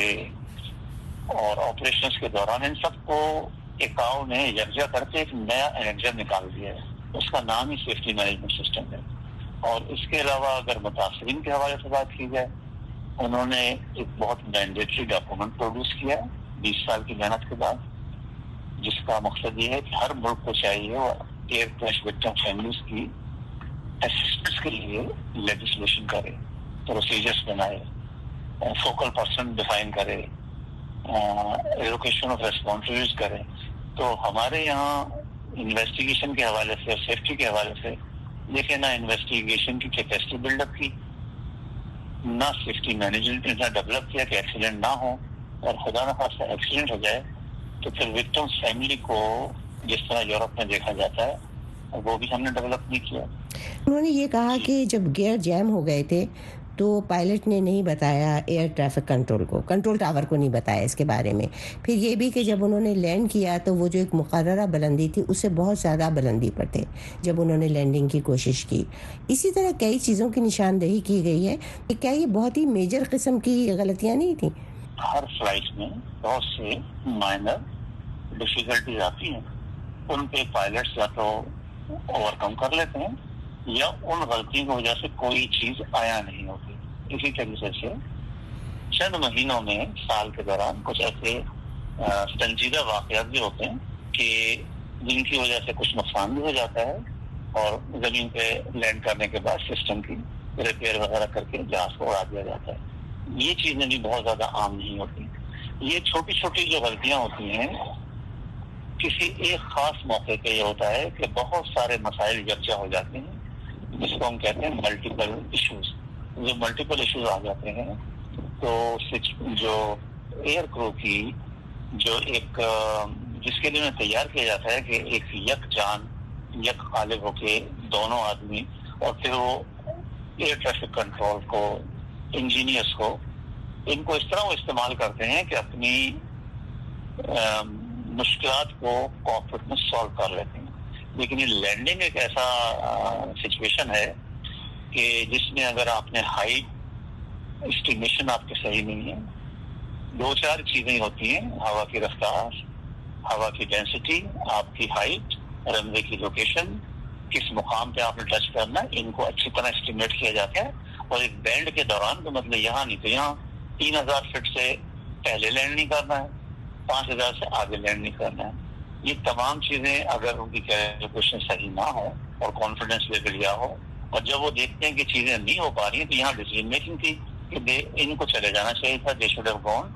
और ऑपरेशंस के दौरान, इन सबको इकाओ ने यकजा करके एक नया एनेक्जर निकाल दिया है। उसका नाम ही सेफ्टी मैनेजमेंट सिस्टम है। और इसके अलावा अगर मुतासरीन के हवाले से बात की जाए, उन्होंने एक बहुत मैंडेटरी डॉक्यूमेंट प्रोड्यूस किया 20 साल की मेहनत के बाद, जिसका मकसद ये है कि हर मुल्क को चाहिए वो एयर क्रैश विक्टिम फैमिलीज की असिस्टेंस के लिए लेजिस्लेशन करे, प्रोसीजर्स बनाए, फोकल पर्सन डिफाइन करे, एलोकेशन ऑफ रेस्पॉन्सिबिलिटीज करे। तो हमारे यहाँ इन्वेस्टिगेशन के हवाले से और सेफ्टी के हवाले से देखें, ना इन्वेस्टिगेशन की कैपेसिटी बिल्डअप की, ना सेफ्टी मैनेजमेंट इतना डेवलप किया कि एक्सीडेंट ना हो, और खुदा न खास्ता एक्सीडेंट हो जाए तो फिर विक्टिम फैमिली को जिस तरह यूरोप में देखा जाता है वो भी हमने डेवलप नहीं किया। उन्होंने ये कहा कि जब गियर जैम हो गए थे تو پائلٹ نے نہیں بتایا ایئر ٹریفک کنٹرول کو، کنٹرول ٹاور کو نہیں بتایا اس کے بارے میں. پھر یہ بھی کہ جب انہوں نے لینڈ کیا تو وہ جو ایک مقررہ بلندی تھی اس سے بہت زیادہ بلندی پر تھے جب انہوں نے لینڈنگ کی کوشش کی. اسی طرح کئی چیزوں کی نشاندہی کی گئی ہے. کیا یہ بہت ہی میجر قسم کی غلطیاں نہیں تھیں؟ ہر فلائٹ میں بہت سے مائنر ڈیفیکلٹیز آتی ہیں، ان پہ پائلٹس یا تو اوور کم کر لیتے ہیں یا ان غلطیوں کی وجہ سے کوئی چیز آیا نہیں ہوتی. اسی طریقے سے چند مہینوں میں سال کے دوران کچھ ایسے سنجیدہ واقعات بھی ہوتے ہیں کہ جن کی وجہ سے کچھ نقصان بھی ہو جاتا ہے اور زمین پہ لینڈ کرنے کے بعد سسٹم کی ریپیئر وغیرہ کر کے جہاز کو اڑا دیا جاتا ہے. یہ چیزیں بھی بہت زیادہ عام نہیں ہوتی. یہ چھوٹی چھوٹی جو غلطیاں ہوتی ہیں کسی ایک خاص موقع پہ یہ ہوتا ہے کہ بہت سارے مسائل یکجا ہو جاتے ہیں، جس کو ہم کہتے ہیں ملٹیپل ایشوز. جو ملٹیپل ایشوز آ جاتے ہیں تو جو ایئر کرو کی جو ایک جس کے لیے انہیں تیار کیا جاتا ہے کہ ایک یک جان یک غالب ہو کے دونوں آدمی، اور پھر وہ ایئر ٹریفک کنٹرول کو، انجینئرس کو، ان کو اس طرح وہ استعمال کرتے ہیں کہ اپنی مشکلات کو کاکپٹ میں سالو کر لیتے ہیں. لیکن یہ لینڈنگ ایک ایسا سچویشن ہے کہ جس میں اگر آپ نے ہائٹ اسٹیمیشن آپ کے صحیح نہیں ہے، 2-4 چیزیں ہوتی ہیں: ہوا کی رفتار، ہوا کی ڈینسٹی، آپ کی ہائٹ، رن وے کی لوکیشن، کس مقام پہ آپ نے ٹچ کرنا ہے. ان کو اچھی طرح اسٹیمیٹ کیا جاتا ہے اور ایک بینڈ کے دوران تو مطلب یہاں نہیں تو یہاں 3000 فٹ سے پہلے لینڈ نہیں کرنا ہے، 5000 سے آگے لینڈ نہیں کرنا ہے. یہ تمام چیزیں اگر ان کی کیلکولیشن صحیح نہ ہو اور کانفیڈنس لیول یا ہو، اور جب وہ دیکھتے ہیں کہ چیزیں نہیں ہو پا رہی ہیں تو یہاں ڈیسیژن میکنگ تھی کہ ان کو چلے جانا چاہیے تھا، دے شوڈ ہیو گون،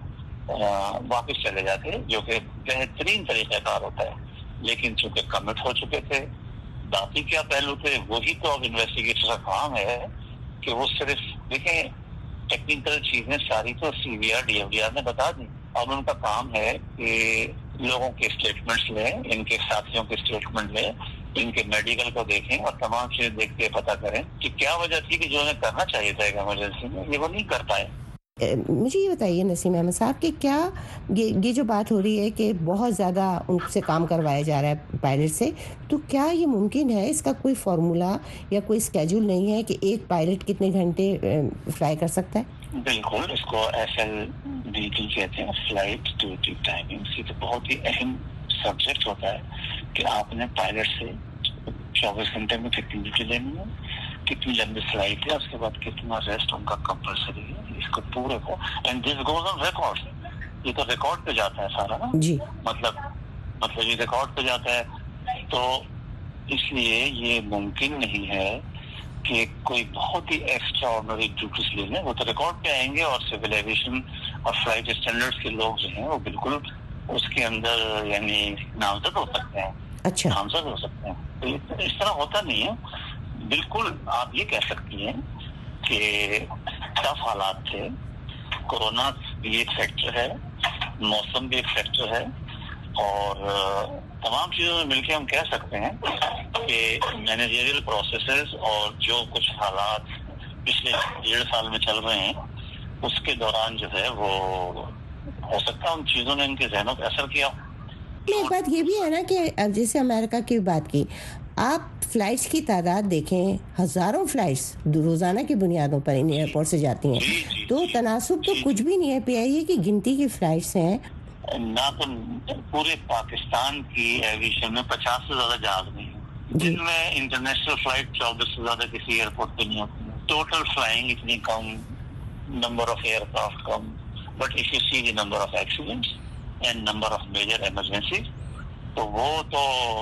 واپس چلے جاتے، جو کہ بہترین طریقہ کار ہوتا ہے. لیکن چونکہ کمٹ ہو چکے تھے، باقی کیا پہلو تھے وہی تو اب انویسٹیگیٹر کا کام ہے کہ وہ صرف دیکھیں ٹیکنیکل چیزیں ساری تو C V R F D R آر نے بتا دی. اب ان کا کام ہے کہ لوگوں کے اسٹیٹمنٹس لیں، ان کے ساتھیوں کے اسٹیٹمنٹ لیں، ان کے میڈیکل کو دیکھیں اور تمام چیزیں دیکھ کے پتہ کریں کہ کیا وجہ تھی کہ جو انہیں کرنا چاہیے تھا ایک ایمرجنسی میں یہ وہ نہیں کر پائے. مجھے یہ بتائیے نسیم احمد صاحب کہ کیا یہ جو بات ہو رہی ہے کہ بہت زیادہ ان سے کام کروایا جا رہا ہے پائلٹ سے، تو کیا یہ ممکن ہے، اس کا کوئی فارمولا یا کوئی اسکیجول نہیں ہے کہ ایک پائلٹ کتنے گھنٹے فلائی کر سکتا ہے؟ بالکل، اس کو FLDT کہتے ہیں، فلائٹ ڈیوٹی ٹائمنگ. یہ تو بہت ہی اہم سبجیکٹ ہوتا ہے کہ آپ نے پائلٹ سے 24 گھنٹے میں کتنی ڈیوٹی لینی ہے، کتنی لمبی فلائٹ ہے، اس کے بعد کتنا ریسٹ ان کا کمپلسری ہے. اس کو پورے کو and this goes on record. یہ تو ریکارڈ پہ جاتا ہے سارا نا جی، مطلب یہ ریکارڈ پہ جاتا ہے. تو اس لیے یہ ممکن نہیں ہے کہ کوئی بہت ہی ایکسٹرا آرڈنری ڈیوٹیز لے لیں. وہ تو ریکارڈ پہ آئیں گے اور سول ایویشن اور فلائٹ اسٹینڈرڈس کے لوگ جو ہیں وہ بالکل اس کے اندر یعنی نامزد ہو سکتے ہیں. اچھا، نامزد ہو سکتے ہیں. تو اس طرح ہوتا نہیں ہے. بالکل آپ یہ کہہ سکتی ہیں کہ ٹف حالات تھے، کورونا بھی ایک فیکٹر ہے، موسم بھی ایک فیکٹر ہے، اور تمام چیزوں میں مل کے ہم کہہ سکتے ہیں کہ مینیجریل پروسیسز اور جو کچھ حالات پچھلے 1.5 سال میں چل رہے ہیں اس کے دوران جو ہے وہ ہو سکتا ہے ان چیزوں نے ان کے ذہنوں پہ اثر کیا. ایک بات یہ بھی ہے نا کہ اب جیسے امریکہ کی بات کی، آپ فلائٹس کی تعداد دیکھیں، ہزاروں فلائٹس روزانہ کی بنیادوں پر ان ایئرپورٹ سے جاتی ہیں، تو تناسب تو کچھ بھی نہیں ہے. PIA کی گنتی کی فلائٹس ہیں نہ تو پورے پاکستان کی ایویشن میں 50 سے زیادہ جہاز نہیں ہیں جن میں انٹرنیشنل فلائٹ 24 سے زیادہ کسی ایئرپورٹ پہ نہیں ہوتی. ٹوٹل فلائنگ اتنی کم، نمبر آف ایئر کرافٹ کم، but if you see the number of accidents and number of major emergency تو وہ تو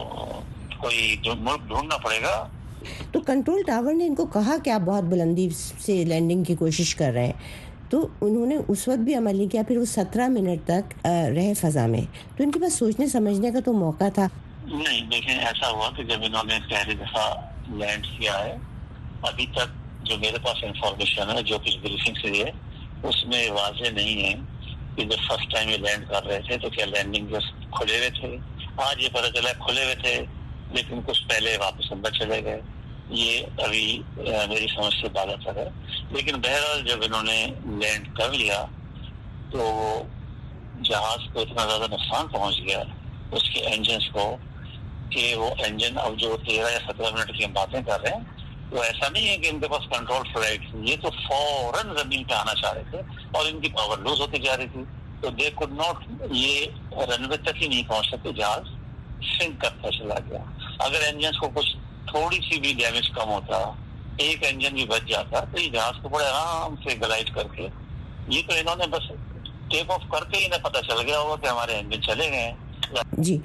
کوئی ملک ڈھونڈنا پڑے گا. تو کنٹرول ٹاور نے ان کو کہا کہ آپ بہت بلندی سے لینڈنگ کی کوشش کر رہے ہیں، تو انہوں نے اس وقت بھی عمل نہیں کیا. پھر وہ 17 منٹ تک رہے فضا میں، تو ان کے پاس سوچنے سمجھنے کا تو موقع تھا. نہیں دیکھیں، ایسا ہوا کہ جب انہوں نے پہلی دفعہ لینڈ کیا ہے، ابھی تک جو میرے پاس انفارمیشن ہے جو کچھ بریفنگ سے ہے اس میں واضح نہیں ہے کہ جب فرسٹ ٹائم یہ لینڈ کر رہے تھے تو کیا لینڈنگ کھلے ہوئے تھے. آج یہ پتہ چلا کھلے ہوئے تھے لیکن کچھ پہلے واپس اندر چلے گئے. یہ ابھی میری سمجھ سے بالا تر ہے. لیکن بہرحال جب انہوں نے لینڈ کر لیا تو جہاز کو اتنا زیادہ نقصان پہنچ گیا اس کے انجنس کو کہ وہ انجن اب جو 13 یا 17 منٹ کی ہم باتیں کر رہے ہیں تو ایسا نہیں ہے کہ ان کے پاس کنٹرول فلائٹ تھی, یہ تو فوراً زمین پہ آنا چاہ رہے تھے اور ان کی پاور لوز ہوتی جا رہی تھی. تو دے کوڈ ناٹ, یہ رن وے تک ہی نہیں پہنچ سکتے, جہاز سنک کرتا چلا گیا. اگر انجنس کو کچھ تھوڑی سی بھی ڈیمیج کم ہوتا, ایک انجن بھی بچ جاتا, تو یہ جہاز کو بڑے آرام سے گلائڈ کر کے, یہ تو انہوں نے بس ٹیک آف کرتے ہی انہیں پتہ چل گیا ہوگا کہ ہمارے انجن چلے گئے ہیں. جی,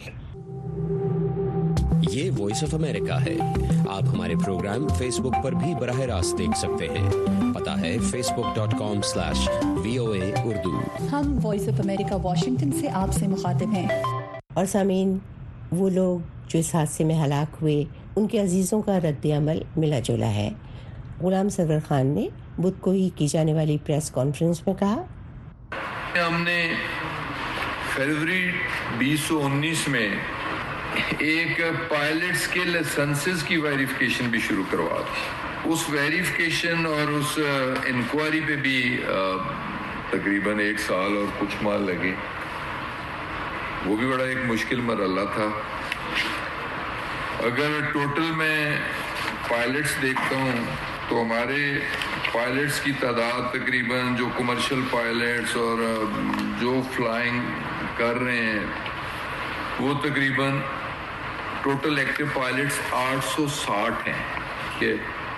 یہ وائس آف امریکہ ہے. آپ ہمارے پروگرام فیس بک پر بھی براہ راست دیکھ سکتے ہیں. پتہ ہے facebook.com/VOA اردو. ہم وائس آف امریکہ واشنگٹن سے آپ سے مخاطب ہیں. اور سامعین, وہ لوگ جو اس حادثے میں ہلاک ہوئے ان کے عزیزوں کا رد عمل ملا جلا ہے. غلام سرور خان نے بدھ کو ہی کی جانے والی پریس کانفرنس میں کہا, ہم نے فروری 2019 میں ایک پائلٹس کے لائسنسز کی ویریفیکیشن بھی شروع کروا دی. اس ویریفیکیشن اور اس انکوائری پہ بھی تقریباً 1 سال اور کچھ ماہ لگے. وہ بھی بڑا ایک مشکل مرحلہ تھا. اگر ٹوٹل میں پائلٹس دیکھتا ہوں تو ہمارے پائلٹس کی تعداد تقریباً جو کمرشل پائلٹس اور جو فلائنگ کر رہے ہیں وہ تقریباً ٹوٹل ایکٹیو پائلٹس 860 ہیں. کہ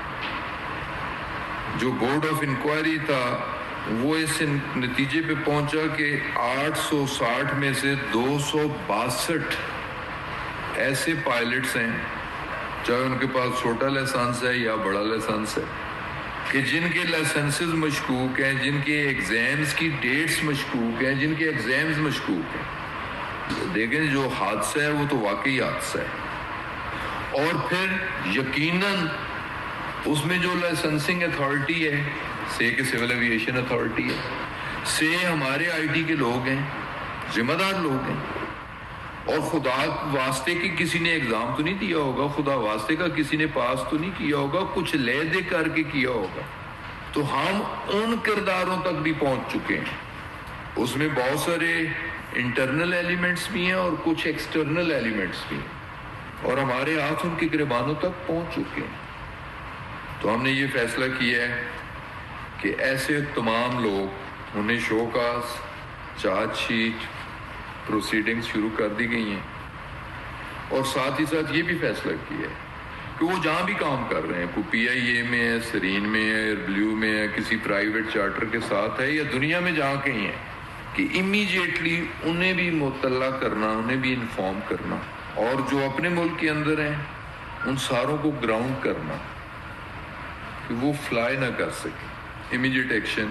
جو بورڈ آف انکوائری تھا وہ اس نتیجے پہ پہنچا کہ 860 میں سے 262 ایسے پائلٹس ہیں, چاہے ان کے پاس چھوٹا لائسنس ہے یا بڑا لائسنس ہے, کہ جن کے لائسنسز مشکوک ہیں, جن کے ایگزامز کی ڈیٹس مشکوک ہیں, جن کے ایگزامز مشکوک ہیں. دیکھیں جو حادثہ ہے وہ تو واقعی حادثہ ہے. اور پھر یقیناً اس میں جو لائسنسنگ اتھارٹی ہے, سے کہ سول ایویشن اتھارٹی ہے, سے ہمارے آئی ٹی کے لوگ ہیں, ذمہ دار لوگ ہیں. اور خدا واسطے کی کسی نے ایگزام تو نہیں دیا ہوگا, خدا واسطے کا کسی نے پاس تو نہیں کیا ہوگا, کچھ لے دے کر کے کیا ہوگا. تو ہم ان کرداروں تک بھی پہنچ چکے ہیں. اس میں بہت سارے انٹرنل ایلیمنٹس بھی ہیں اور کچھ ایکسٹرنل ایلیمنٹس بھی ہیں, اور ہمارے ہاتھ ان کے گریبانوں تک پہنچ چکے ہیں. تو ہم نے یہ فیصلہ کیا ہے کہ ایسے تمام لوگ, انہیں show cause, charge sheet, proceedings شروع کر دی گئی ہیں. اور ساتھ ہی ساتھ یہ بھی فیصلہ کیا ہے کہ وہ جہاں بھی کام کر رہے ہیں, کوئی پی آئی اے میں ہے, سرین میں ہے, ایئر بلیو میں ہے, کسی پرائیویٹ چارٹر کے ساتھ ہے, یا دنیا میں جہاں کہیں ہے, کہ امیجیٹلی انہیں بھی مطلع کرنا, انہیں بھی انفارم کرنا, اور جو اپنے ملک کے اندر ہیں ان ساروں کو گراؤنڈ کرنا کہ وہ فلائی نہ کر سکے. Immediate action.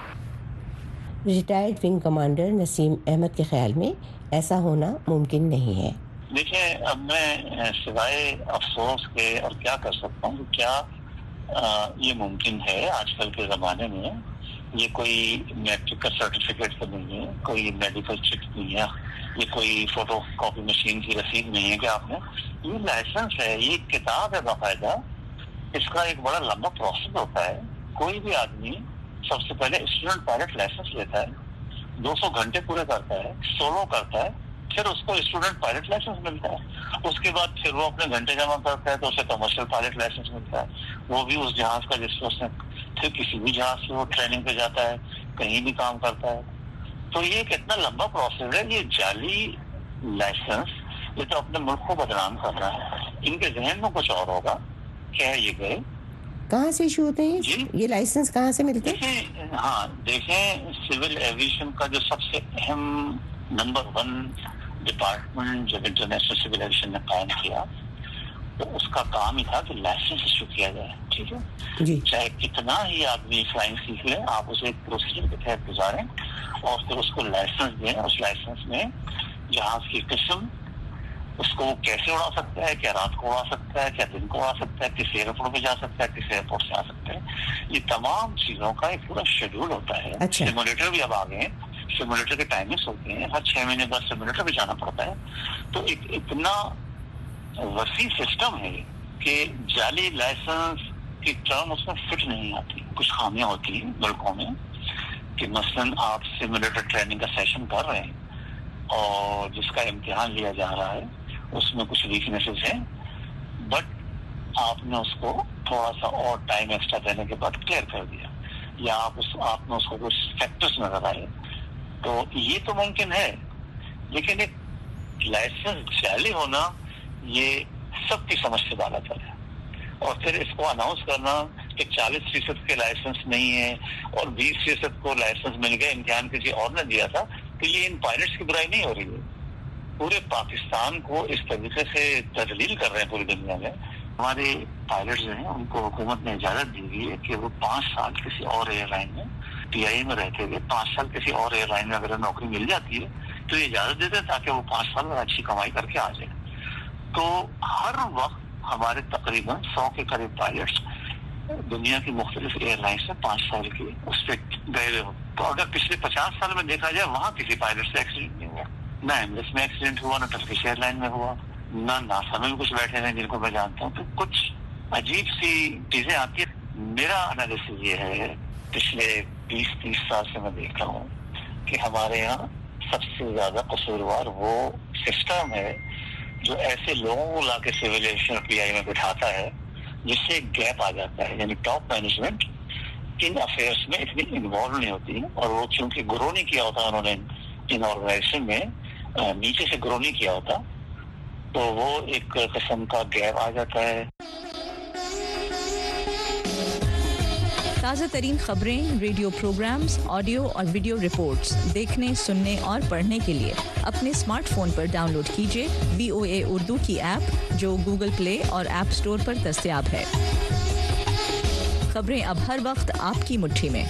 Retired wing commander Naseem Ahmed کے خیال میں ایسا ہونا ممکن نہیں ہے. دیکھیں, اب میں سوائے افسوس کے اور کیا کر سکتا ہوں, کیا یہ ممکن ہے آج کل کے زمانے میں. یہ کوئی میٹرک کا سرٹیفکیٹ تو نہیں ہے, کوئی میڈیکل چیک نہیں ہے, یہ کوئی فوٹو کاپی مشین کی رسید نہیں ہے کہ آپ نے, یہ لائسنس ہے, یہ کتاب ہے باقاعدہ. اس کا ایک بڑا لمبا پروسیس ہوتا ہے. کوئی بھی آدمی سب سے پہلے اسٹوڈنٹ پائلٹ لائسنس لیتا ہے, 200 گھنٹے پورے کرتا ہے, سولو کرتا ہے, پھر اس کو اسٹوڈنٹ پائلٹ لائسنس ملتا ہے. اس کے بعد پھر وہ اپنے گھنٹے جمع کرتا ہے تو اسے کمرشل پائلٹ لائسنس ملتا ہے, وہ بھی اس جہاز کا جس کو اس نے, پھر کسی بھی جہاز سے وہ ٹریننگ پہ جاتا ہے, کہیں بھی کام کرتا ہے. تو یہ ایک اتنا لمبا پروسیس ہے. یہ جعلی لائسنس, یہ تو اپنے ملک کو بدنام کر رہا ہے. ان کے ذہن میں کچھ اور ہوگا. کیا یہ گئے کہاں سے ایشو ہوتے ہیں جی؟ یہ لائسنس کہاں سے ملتے ہیں؟ ہاں دیکھیں, سول ایویشن کا جو سب سے اہم نمبر 1 ڈپارٹمنٹ جب انٹرنیشنل سول ایویشن نے قائم کیا تو اس کا کام ہی تھا کہ لائسنس ایشو کیا جائے. ٹھیک ہے جی, چاہے کتنا ہی آدمی فلائنگ سیکھ لے, آپ اسے ایک پروسیجر کے تحت گزاریں اور پھر اس کو لائسنس دیں. اس لائسنس میں جہاز کی قسم, اس کو وہ کیسے اڑا سکتا ہے, کیا رات کو اڑا سکتا ہے, کیا دن کو اڑا سکتا ہے, کس ایئرپورٹ پہ جا سکتا ہے, کس ایئرپورٹ سے آ سکتا ہے, یہ تمام چیزوں کا ایک پورا شیڈول ہوتا ہے. سیمولیٹر بھی اب آ گئے ہیں, سیمولیٹر کے ٹائمنگس ہوتے ہیں, ہر 6 مہینے بعد سیمولیٹر پہ جانا پڑتا ہے. تو ایک اتنا وسیع سسٹم ہے کہ جعلی لائسنس کی ٹرم اس میں فٹ نہیں آتی. کچھ خامیاں ہوتی ہیں لڑکوں میں کہ مثلاً آپ سیمولیٹر ٹریننگ کا سیشن کر رہے ہیں اور جس کا امتحان لیا جا رہا ہے اس میں کچھ ویکنیسز ہیں، بٹ آپ نے اس کو تھوڑا سا اور ٹائم ایکسٹرا دینے کے بعد کلیئر کر دیا، یا آپ نے اس کو کچھ فیکٹرز نظر آئے، تو یہ تو ممکن ہے. لیکن ایک لائسنس جعلی ہونا یہ سب کی سمجھ سے بالا تر ہے. اور پھر اس کو اناؤنس کرنا کہ 40% کے لائسنس نہیں ہے اور 20% کو لائسنس مل گیا، امتحان کسی اور نے دیا تھا، تو یہ ان پائلٹس کی برائی نہیں ہو رہی ہے. پورے پاکستان کو اس طریقے سے تجلیل کر رہے ہیں پوری دنیا میں. ہمارے پائلٹس جو ہیں ان کو حکومت نے اجازت دی ہوئی ہے کہ وہ 5 سال کسی اور ایئر لائن میں پی آئی میں رہتے ہوئے 5 سال کسی اور ایئر لائن میں اگر نوکری مل جاتی ہے تو یہ اجازت دیتے ہیں تاکہ وہ 5 سال میں اچھی کمائی کر کے آ جائے. تو ہر وقت ہمارے تقریباً 100 کے قریب پائلٹس دنیا کی مختلف ایئر لائن سے 5 سال کے اس پہ گئے ہوئے ہو. تو اگر پچھلے 50 سال میں دیکھا جائے وہاں کسی پائلٹ سے ایکسیڈنٹ نہیں ہوا، نہ ایمریٹس میں ایکسیڈنٹ ہوا، نہ ٹرکش ایئر لائن میں ہوا، نہ ناسا میں بھی کچھ بیٹھے ہیں جن کو میں جانتا ہوں. تو کچھ عجیب سی چیزیں آتی ہیں. میرا انالیسس یہ ہے، پچھلے 20-30 سال سے میں دیکھ رہا ہوں کہ ہمارے یہاں سب سے زیادہ قصوروار وہ سسٹم ہے جو ایسے لوگوں کو لا کے سول ایویشن پی آئی میں بٹھاتا ہے جس سے ایک گیپ آ جاتا ہے. یعنی ٹاپ مینجمنٹ ان افیئرس میں اتنی انوالو نہیں ہوتی، اور وہ چونکہ گرو نہیں کیا ہوتا انہوں نے ان آرگنائزیشن میں، نیچے سے گرو نہیں کیا ہوتا، تو وہ ایک قسم کا گیپ آ جاتا ہے. تازہ ترین خبریں، ریڈیو پروگرامز، آڈیو اور ویڈیو رپورٹس دیکھنے، سننے اور پڑھنے کے لیے اپنے اسمارٹ فون پر ڈاؤن لوڈ کیجیے VOA اردو کی ایپ جو گوگل پلے اور ایپ اسٹور پر دستیاب ہے. خبریں اب ہر وقت آپ کی مٹھی میں.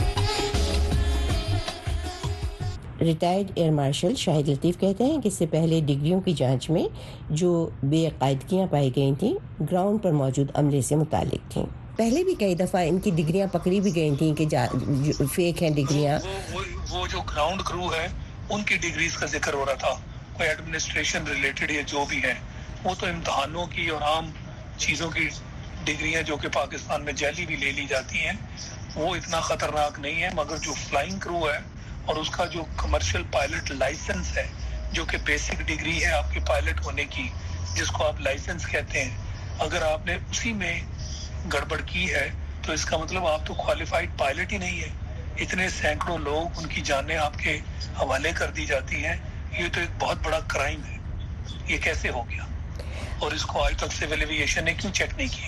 Retired air marshal Shahid Latif کہتے ہیں کہ اس سے پہلے ڈگریوں کی جانچ میں جو بے قاعدگیاں پائی گئی تھیں گراؤنڈ پر موجود عملے سے متعلق تھیں. پہلے بھی کئی دفعہ ان کی ڈگریاں پکڑی بھی گئی تھیں کہ فیک ہیں ڈگریاں. وہ جو گراؤنڈ کرو ہے ان کی ڈگریز کا ذکر ہو رہا تھا، کوئی ایڈمنسٹریشن ریلیٹڈ یا جو بھی ہے، وہ تو امتحانوں کی اور عام چیزوں کی ڈگریاں جو کہ پاکستان میں جعلی بھی لے لی جاتی ہیں، وہ اتنا خطرناک نہیں ہے. مگر جو فلائنگ کرو ہے اور اس کا جو کمرشل پائلٹ لائسنس ہے جو کہ بیسک ڈگری ہے آپ کے پائلٹ ہونے کی، جس کو آپ لائسنس کہتے ہیں، اگر آپ نے اسی میں گڑبڑ کی ہے تو اس کا مطلب آپ تو کوالیفائڈ پائلٹ ہی نہیں ہے. اتنے سینکڑوں لوگ، ان کی جانیں آپ کے حوالے کر دی جاتی ہیں. یہ تو ایک بہت بڑا کرائم ہے. یہ کیسے ہو گیا اور اس کو آج تک سول ایویشن نے کیوں چیک نہیں کیا؟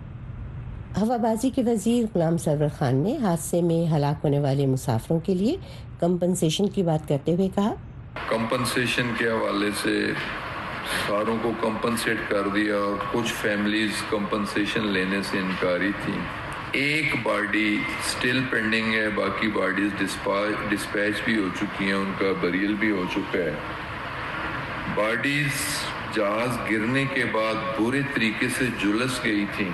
ہوا بازی کے وزیر غلام سرور خان نے حادثے میں ہلاک ہونے والے مسافروں کے لیے کمپنسیشن کی بات کرتے ہوئے کہا، کمپنسیشن کے حوالے سے ساروں کو کمپنسیٹ کر دیا اور کچھ فیملیز کمپنسیشن لینے سے انکاری تھیں. ایک باڈی سٹل پینڈنگ ہے، باقی باڈیز ڈسپیچ بھی ہو چکی ہیں، ان کا بریل بھی ہو چکا ہے. باڈیز جہاز گرنے کے بعد برے طریقے سے جلس گئی تھیں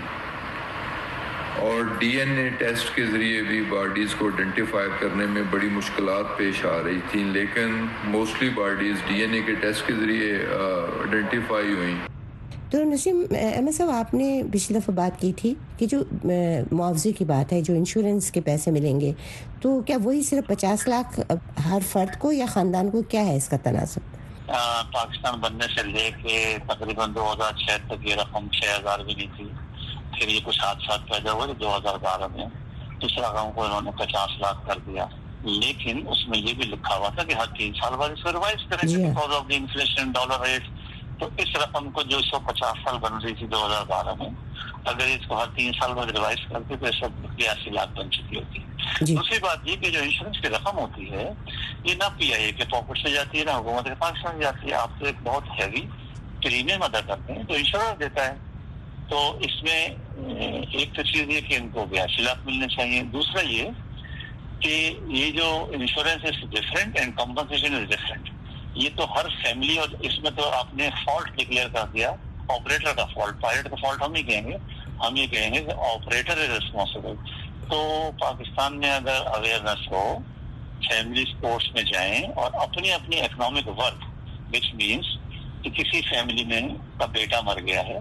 اور ڈی این اے ٹیسٹ کے ذریعے بھی باڈیز کو آئیڈینٹیفائی کرنے میں بڑی مشکلات پیش آ رہی تھیں، لیکن mostly bodies D N A کے ٹیسٹ کے ذریعے آئیڈینٹیفائی ہوئیں. تو نسیم احمد صاحب، آپ نے پچھلی دفعہ بات کی تھی کہ جو معاوضے کی بات ہے، جو انشورنس کے پیسے ملیں گے، تو کیا وہی صرف 50 لاکھ ہر فرد کو یا خاندان کو؟ کیا ہے اس کا تناسب؟ پاکستان بننے سے لے کے تقریباً 2006 تک یہ رقم 6000 بھی نہیں تھی. پھر یہ کچھ حادثات پیدا ہوئے 2012 میں، اس رقم کو انہوں نے 50 لاکھ کر دیا. لیکن اس میں یہ بھی لکھا ہوا تھا کہ ہر 3 سال بعد اس کو ریوائز کریں گے because of the inflation dollar rate. تو اس رقم کو جو 150 سال بن رہی تھی 2012 میں، اگر اس کو ہر 3 سال بعد ریوائز کرتے تو اس وقت 82 لاکھ بن چکی ہوتی. دوسری بات یہ کہ جو انشورنس کی رقم ہوتی ہے یہ نہ پی آئی اے کے پاکٹ سے جاتی ہے نہ حکومت کے پاکستان سے جاتی ہے. آپ تو ایک بہت ہیوی پریمیم ادا کرتے ہیں جو انشورنس دیتا ہے. تو اس میں ایک تو چیز یہ کہ ان کو 82 لاکھ ملنے چاہیے. دوسرا یہ کہ یہ جو insurance is different and compensation is different. یہ تو ہر فیملی، اور اس میں تو آپ نے فالٹ ڈکلیئر کر دیا، آپریٹر کا فالٹ. پائلٹ کا فالٹ ہم نہیں کہیں گے، ہم یہ کہیں گے کہ آپریٹر از ریسپانسبل. تو پاکستان میں اگر اویئرنیس ہو، فیملی سپورٹس میں جائیں اور اپنی اپنی اکنامک ورتھ، وچ مینس کہ کسی فیملی میں کا بیٹا مر گیا ہے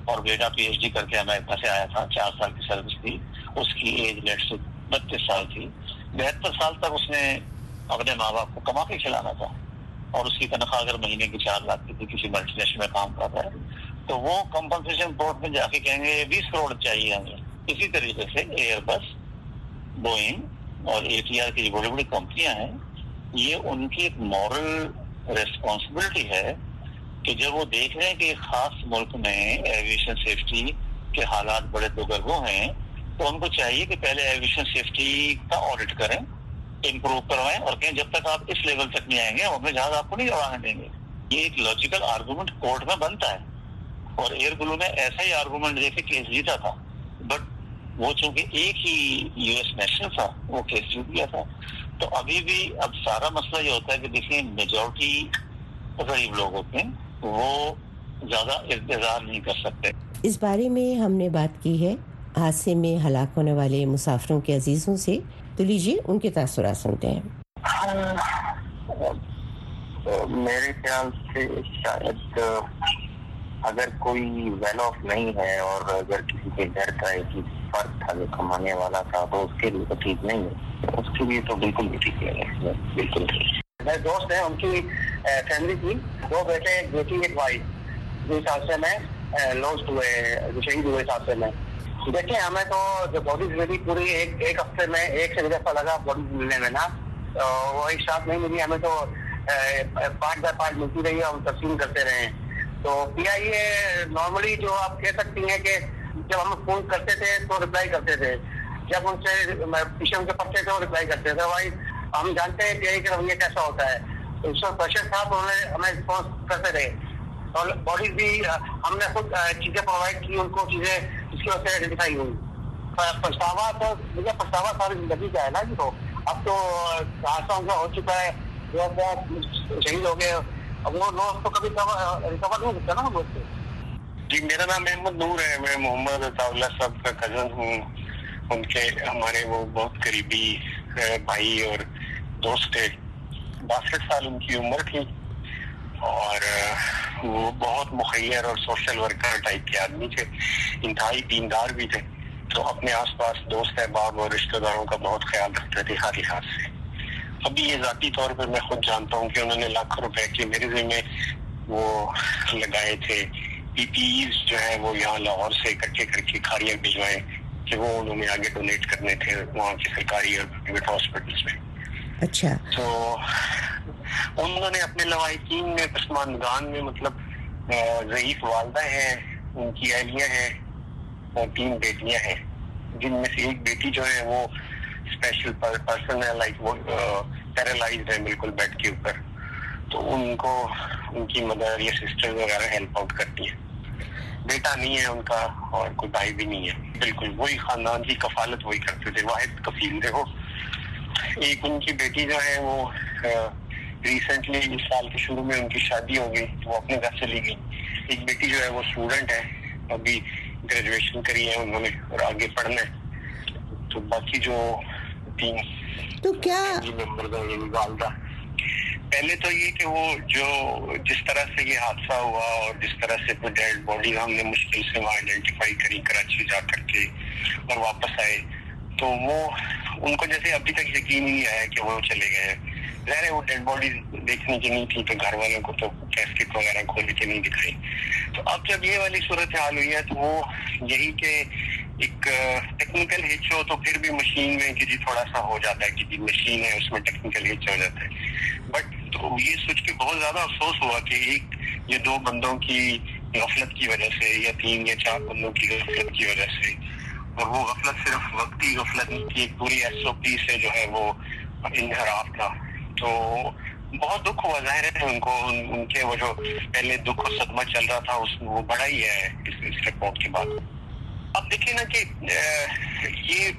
اور بیٹا PhD کر کے امریکہ سے آیا تھا, 4 سال کی سروس تھی. اس کی ایج 32 سال تھی. 72 سال تک اس نے اپنے ماں باپ کو کما کے کھلانا تھا, اور اس کی تنخواہ اگر مہینے کی 4 لاکھ کی تھی, کسی ملٹی نیشنل میں کام کرتا ہے, تو وہ کمپنسیشن کورٹ میں جا کے کہیں گے 20 کروڑ چاہیے ہمیں. اسی طریقے سے ایئر بس, بوئنگ اور ATR کی جو بڑی بڑی کمپنیاں ہیں, یہ ان کی ایک مورل ریسپانسبلٹی ہے کہ جب وہ دیکھ رہے ہیں کہ ایک خاص ملک میں ایویشن سیفٹی کے حالات بڑے دوگرگو ہیں, تو ان کو چاہیے کہ پہلے ایویشن سیفٹی کا آڈٹ کریں, امپروو کروائیں, اور کہیں جب تک آپ اس لیول تک نہیں آئیں گے ہم اپنے جہاز آپ کو نہیں اڑانے دیں گے. یہ ایک لاجیکل آرگومنٹ کورٹ میں بنتا ہے, اور ایئر بلو نے ایسا ہی آرگومنٹ دے کے کیس جیتا تھا. بٹ وہ چونکہ ایک ہی US نیشنل تھا, وہ کیس جیت گیا تھا. تو ابھی بھی اب سارا مسئلہ یہ ہوتا ہے کہ دیکھیں میجورٹی غریب لوگ ہوتے ہیں, وہ زیادہ انتظار نہیں کر سکتے. اس بارے میں ہم نے بات کی ہے حادثے میں ہلاک ہونے والے مسافروں کے عزیزوں سے, تو لیجیے ان کے تاثرات سنتے ہیں. میرے خیال سے شاید اگر کوئی ویل آف نہیں ہے, اور اگر کسی کے گھر کا ایک فرد تھا جو کمانے والا تھا, تو اس کے لیے تو ٹھیک نہیں ہے. اس کے لیے تو بالکل بھی ٹھیک نہیں ہے, بالکل. میرے دوست ہیں, ان کی فیملی تھی, 2 بیٹے, ایک بیٹی, ایک وائف, جو اس حادثے میں لوسٹ ہوئے, جو شہید ہوئے اس حادثے میں. دیکھیں ہمیں تو جو باڈیز ملی پوری ایک ہفتے میں 1 سے 2 دفعہ لگا باڈیز ملنے میں نا, وہ ایک ساتھ نہیں ملی, ہمیں تو 5 بائی 5 ملتی رہی, ہم تقسیم کرتے رہے. تو PIA نارملی جو آپ کہہ سکتی ہیں کہ جب ہم فون کرتے تھے تو رپلائی کرتے تھے, جب ان سے پیچھے ان کے پڑھتے تھے وہ رپلائی کرتے تھے. بھائی ہم جانتے ہیں PIA کا رویہ کیسا ہوتا ہے, اس میں پریشر تھا تو انہوں نے ہمیں رسپانس کرتے رہے, اور باڈیز بھی ہم نے خود چیزیں پرووائڈ کی ان کو, چیزیں جس کی وجہ سے آئیڈینٹیفائی ہوئی. پچھتاوا تو مجھے پچھتاوا ساری زندگی کا ہے نا, جی. تو اب تو حادثہ ہو چکا ہے, شہید ہو گئے, اب وہ لوگ تو کبھی ریکور نہیں ہو سکتا نا. جی میرا نام محمد نور ہے, میں محمد عطاءاللہ صاحب کا کزن ہوں. ان کے ہمارے وہ بہت قریبی بھائی اور دوست تھے. 62 سال ان کی عمر تھی, اور وہ بہت مخیر اور سوشل ورکر ٹائپ کے آدمی تھے, انتہائی دیندار بھی تھے. تو اپنے آس پاس دوست احباب اور رشتہ داروں کا بہت خیال رکھتے تھے ہر لحاظ سے. ابھی یہ ذاتی طور پر میں خود جانتا ہوں کہ انہوں نے لاکھوں روپے کے میرے ذمہ وہ لگائے تھے. PPEs جو ہے وہ یہاں لاہور سے اکٹھے کر کے کھاریاں بھجوائے کہ وہ انہوں نے آگے ڈونیٹ کرنے تھے وہاں کے سرکاری اور پرائیویٹ ہاسپٹلس میں. اچھا. تو انہوں نے اپنے لواحقین میں, پسماندگان میں, مطلب ضعیف والدہ ہیں, ان کی اہلیہ ہیں, اور 3 بیٹیاں ہیں, جن میں سے ایک بیٹی جو ہے وہ اسپیشل پرسن ہے, لائک وہ پیرالائزڈ ہے بالکل بیڈ کے اوپر. تو ان کو ان کی مدر یا سسٹر وغیرہ ہیلپ آؤٹ کرتی ہیں. بیٹا نہیں ہے ان کا, اور کوئی بھائی بھی نہیں ہے. بالکل وہی خاندان کی کفالت وہی کرتے تھے, واحد کفیل تھے وہ. ایک ان کی بیٹی جو ہے وہ ریسنٹلی اس سال کے شروع میں ان کی شادی ہو گئی, وہ اپنے گھر چلی گئی. ایک بیٹی جو ہے وہ اسٹوڈنٹ ہے, ابھی گریجویشن کری ہے انہوں نے اور آگے پڑھنا ہے. تو باقی جو 3 تو کیا ممبر والدہ, پہلے تو یہ کہ وہ جو جس طرح سے یہ حادثہ ہوا اور جس طرح سے ڈیڈ باڈی ہم نے مشکل سے وہاں آئیڈینٹیفائی کری کراچی جا کر کے اور واپس آئے, تو وہ ان کو جیسے ابھی تک یقین ہی نہیں آیا کہ وہ چلے گئے. ظاہر ہے وہ ڈیڈ باڈی دیکھنے کی نہیں تھی, تو گھر والوں کو تو کیسکٹ وغیرہ کھول کے نہیں دکھائی. تو اب جب یہ والی صورت حال ہوئی ہے, تو وہ یہی کہ ایک ٹیکنیکل ہچ ہو تو پھر بھی مشین میں کہ جی تھوڑا سا ہو جاتا ہے کہ جی مشین ہے اس میں ٹیکنیکل ہچ ہو جاتا ہے. بٹ تو یہ سوچ کے بہت زیادہ افسوس ہوا کہ یہ 2 بندوں کی غفلت کی وجہ سے, یا 3 یا 4 بندوں کی غفلت کی وجہ سے, اور وہ غفلت صرف وقتی غفلت کی ایک پوری SOP سے جو ہے وہ انحراف تھا. تو بہت دکھ ہوا, ظاہر ہے ان کو, ان کے وہ جو پہلے دکھ اور صدمہ چل رہا تھا اس وہ بڑا ہی ہے اس رپورٹ کے بعد. اب دیکھیں نا کہ یہ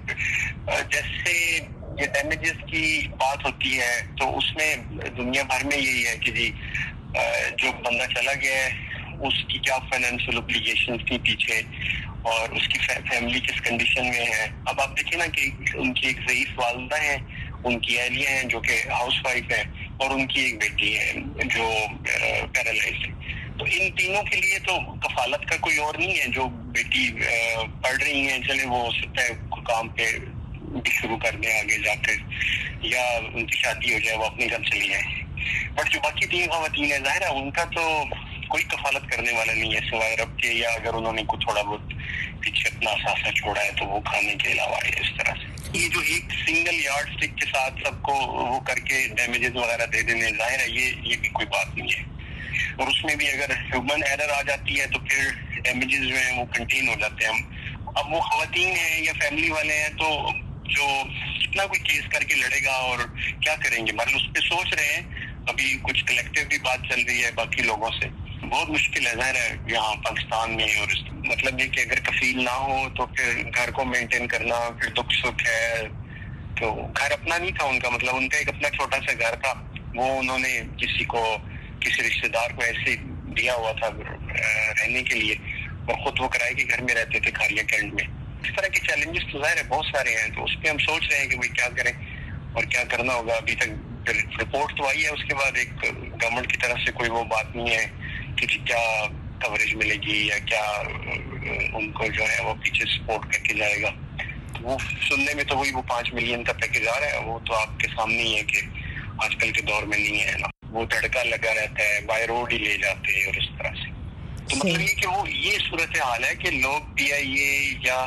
جیسے یہ ڈیمیجز کی بات ہوتی ہے تو اس میں دنیا بھر میں یہی ہے کہ جی جو بندہ چلا گیا ہے اس کی کیا فائنینشیل اوبلیگیشنز تھی پیچھے, اور اس کی فیملی کس کنڈیشن میں ہے. اب آپ دیکھیں نا کہ ان کی ایک ضعیف والدہ ہیں, ان کی اہلیہ ہیں جو کہ ہاؤس وائف ہے, اور ان کی ایک بیٹی ہے جو پیرالائزڈ ہے. تو इन तीनों के लिए तो कफालत का कोई और नहीं है. जो बेटी पढ़ रही हैं, चले वो हो सकता है काम पे भी शुरू कर दें आगे जाकर, या उनकी शादी हो जाए, वो अपने घर चली जाए. बट जो बाकी 3 खवातीन है, जाहिर है उनका तो कोई कफालत करने वाला नहीं है सिवाय रब के, या अगर उन्होंने कुछ थोड़ा बहुत पीछे अपना सासा छोड़ा है तो वो खाने के अलावा है. इस तरह से ये जो एक सिंगल यार्ड स्टिक के साथ सबको वो करके डैमेजेस वगैरह दे देने, जाहिर है ये भी कोई बात नहीं है. और उसमें भी अगर ह्यूमन एरर आ जाती है तो फिर डैमेजेस जो है वो कंटेन हो जाते हैं. अब वो खवातीन हैं या फैमिली वाले हैं तो जो कितना कोई केस करके लड़ेगा और क्या करेंगे, मतलब उस पर सोच रहे हैं. अभी कुछ कलेक्टिव भी बात चल रही है बाकी लोगों से. बहुत मुश्किल है ज़ाहिर है यहाँ पाकिस्तान में. और मतलब ये कि अगर कफील ना हो तो फिर घर को मेंटेन करना, फिर दुख सुख है. तो घर अपना नहीं था उनका, मतलब उनका एक अपना छोटा सा घर था, वो उन्होंने किसी रिश्तेदार को ऐसे दिया हुआ था रहने के लिए, और खुद वो किराए के घर में रहते थे खारिया कैंट में. इस तरह के चैलेंजेस तो ज़ाहिर है बहुत सारे हैं. तो उस पर हम सोच रहे हैं कि भाई क्या करें और क्या करना होगा. अभी तक रिपोर्ट तो आई है, उसके बाद एक गवर्नमेंट की तरफ से कोई वो बात नहीं है कि क्या कवरेज मिलेगी या क्या उनको जो है वो पीछे सपोर्ट करके जाएगा. तो वो सुनने में तो वही वो 5 मिलियन का पैकेज आ रहा है, वो तो आपके सामने ही है कि आजकल के दौर में नहीं है ना. वो तड़का लगा रहता है, बाय रोड ही ले जाते हैं और इस तरह से. तो मतलब ये कि वो ये सूरत हाल है कि लोग PIA या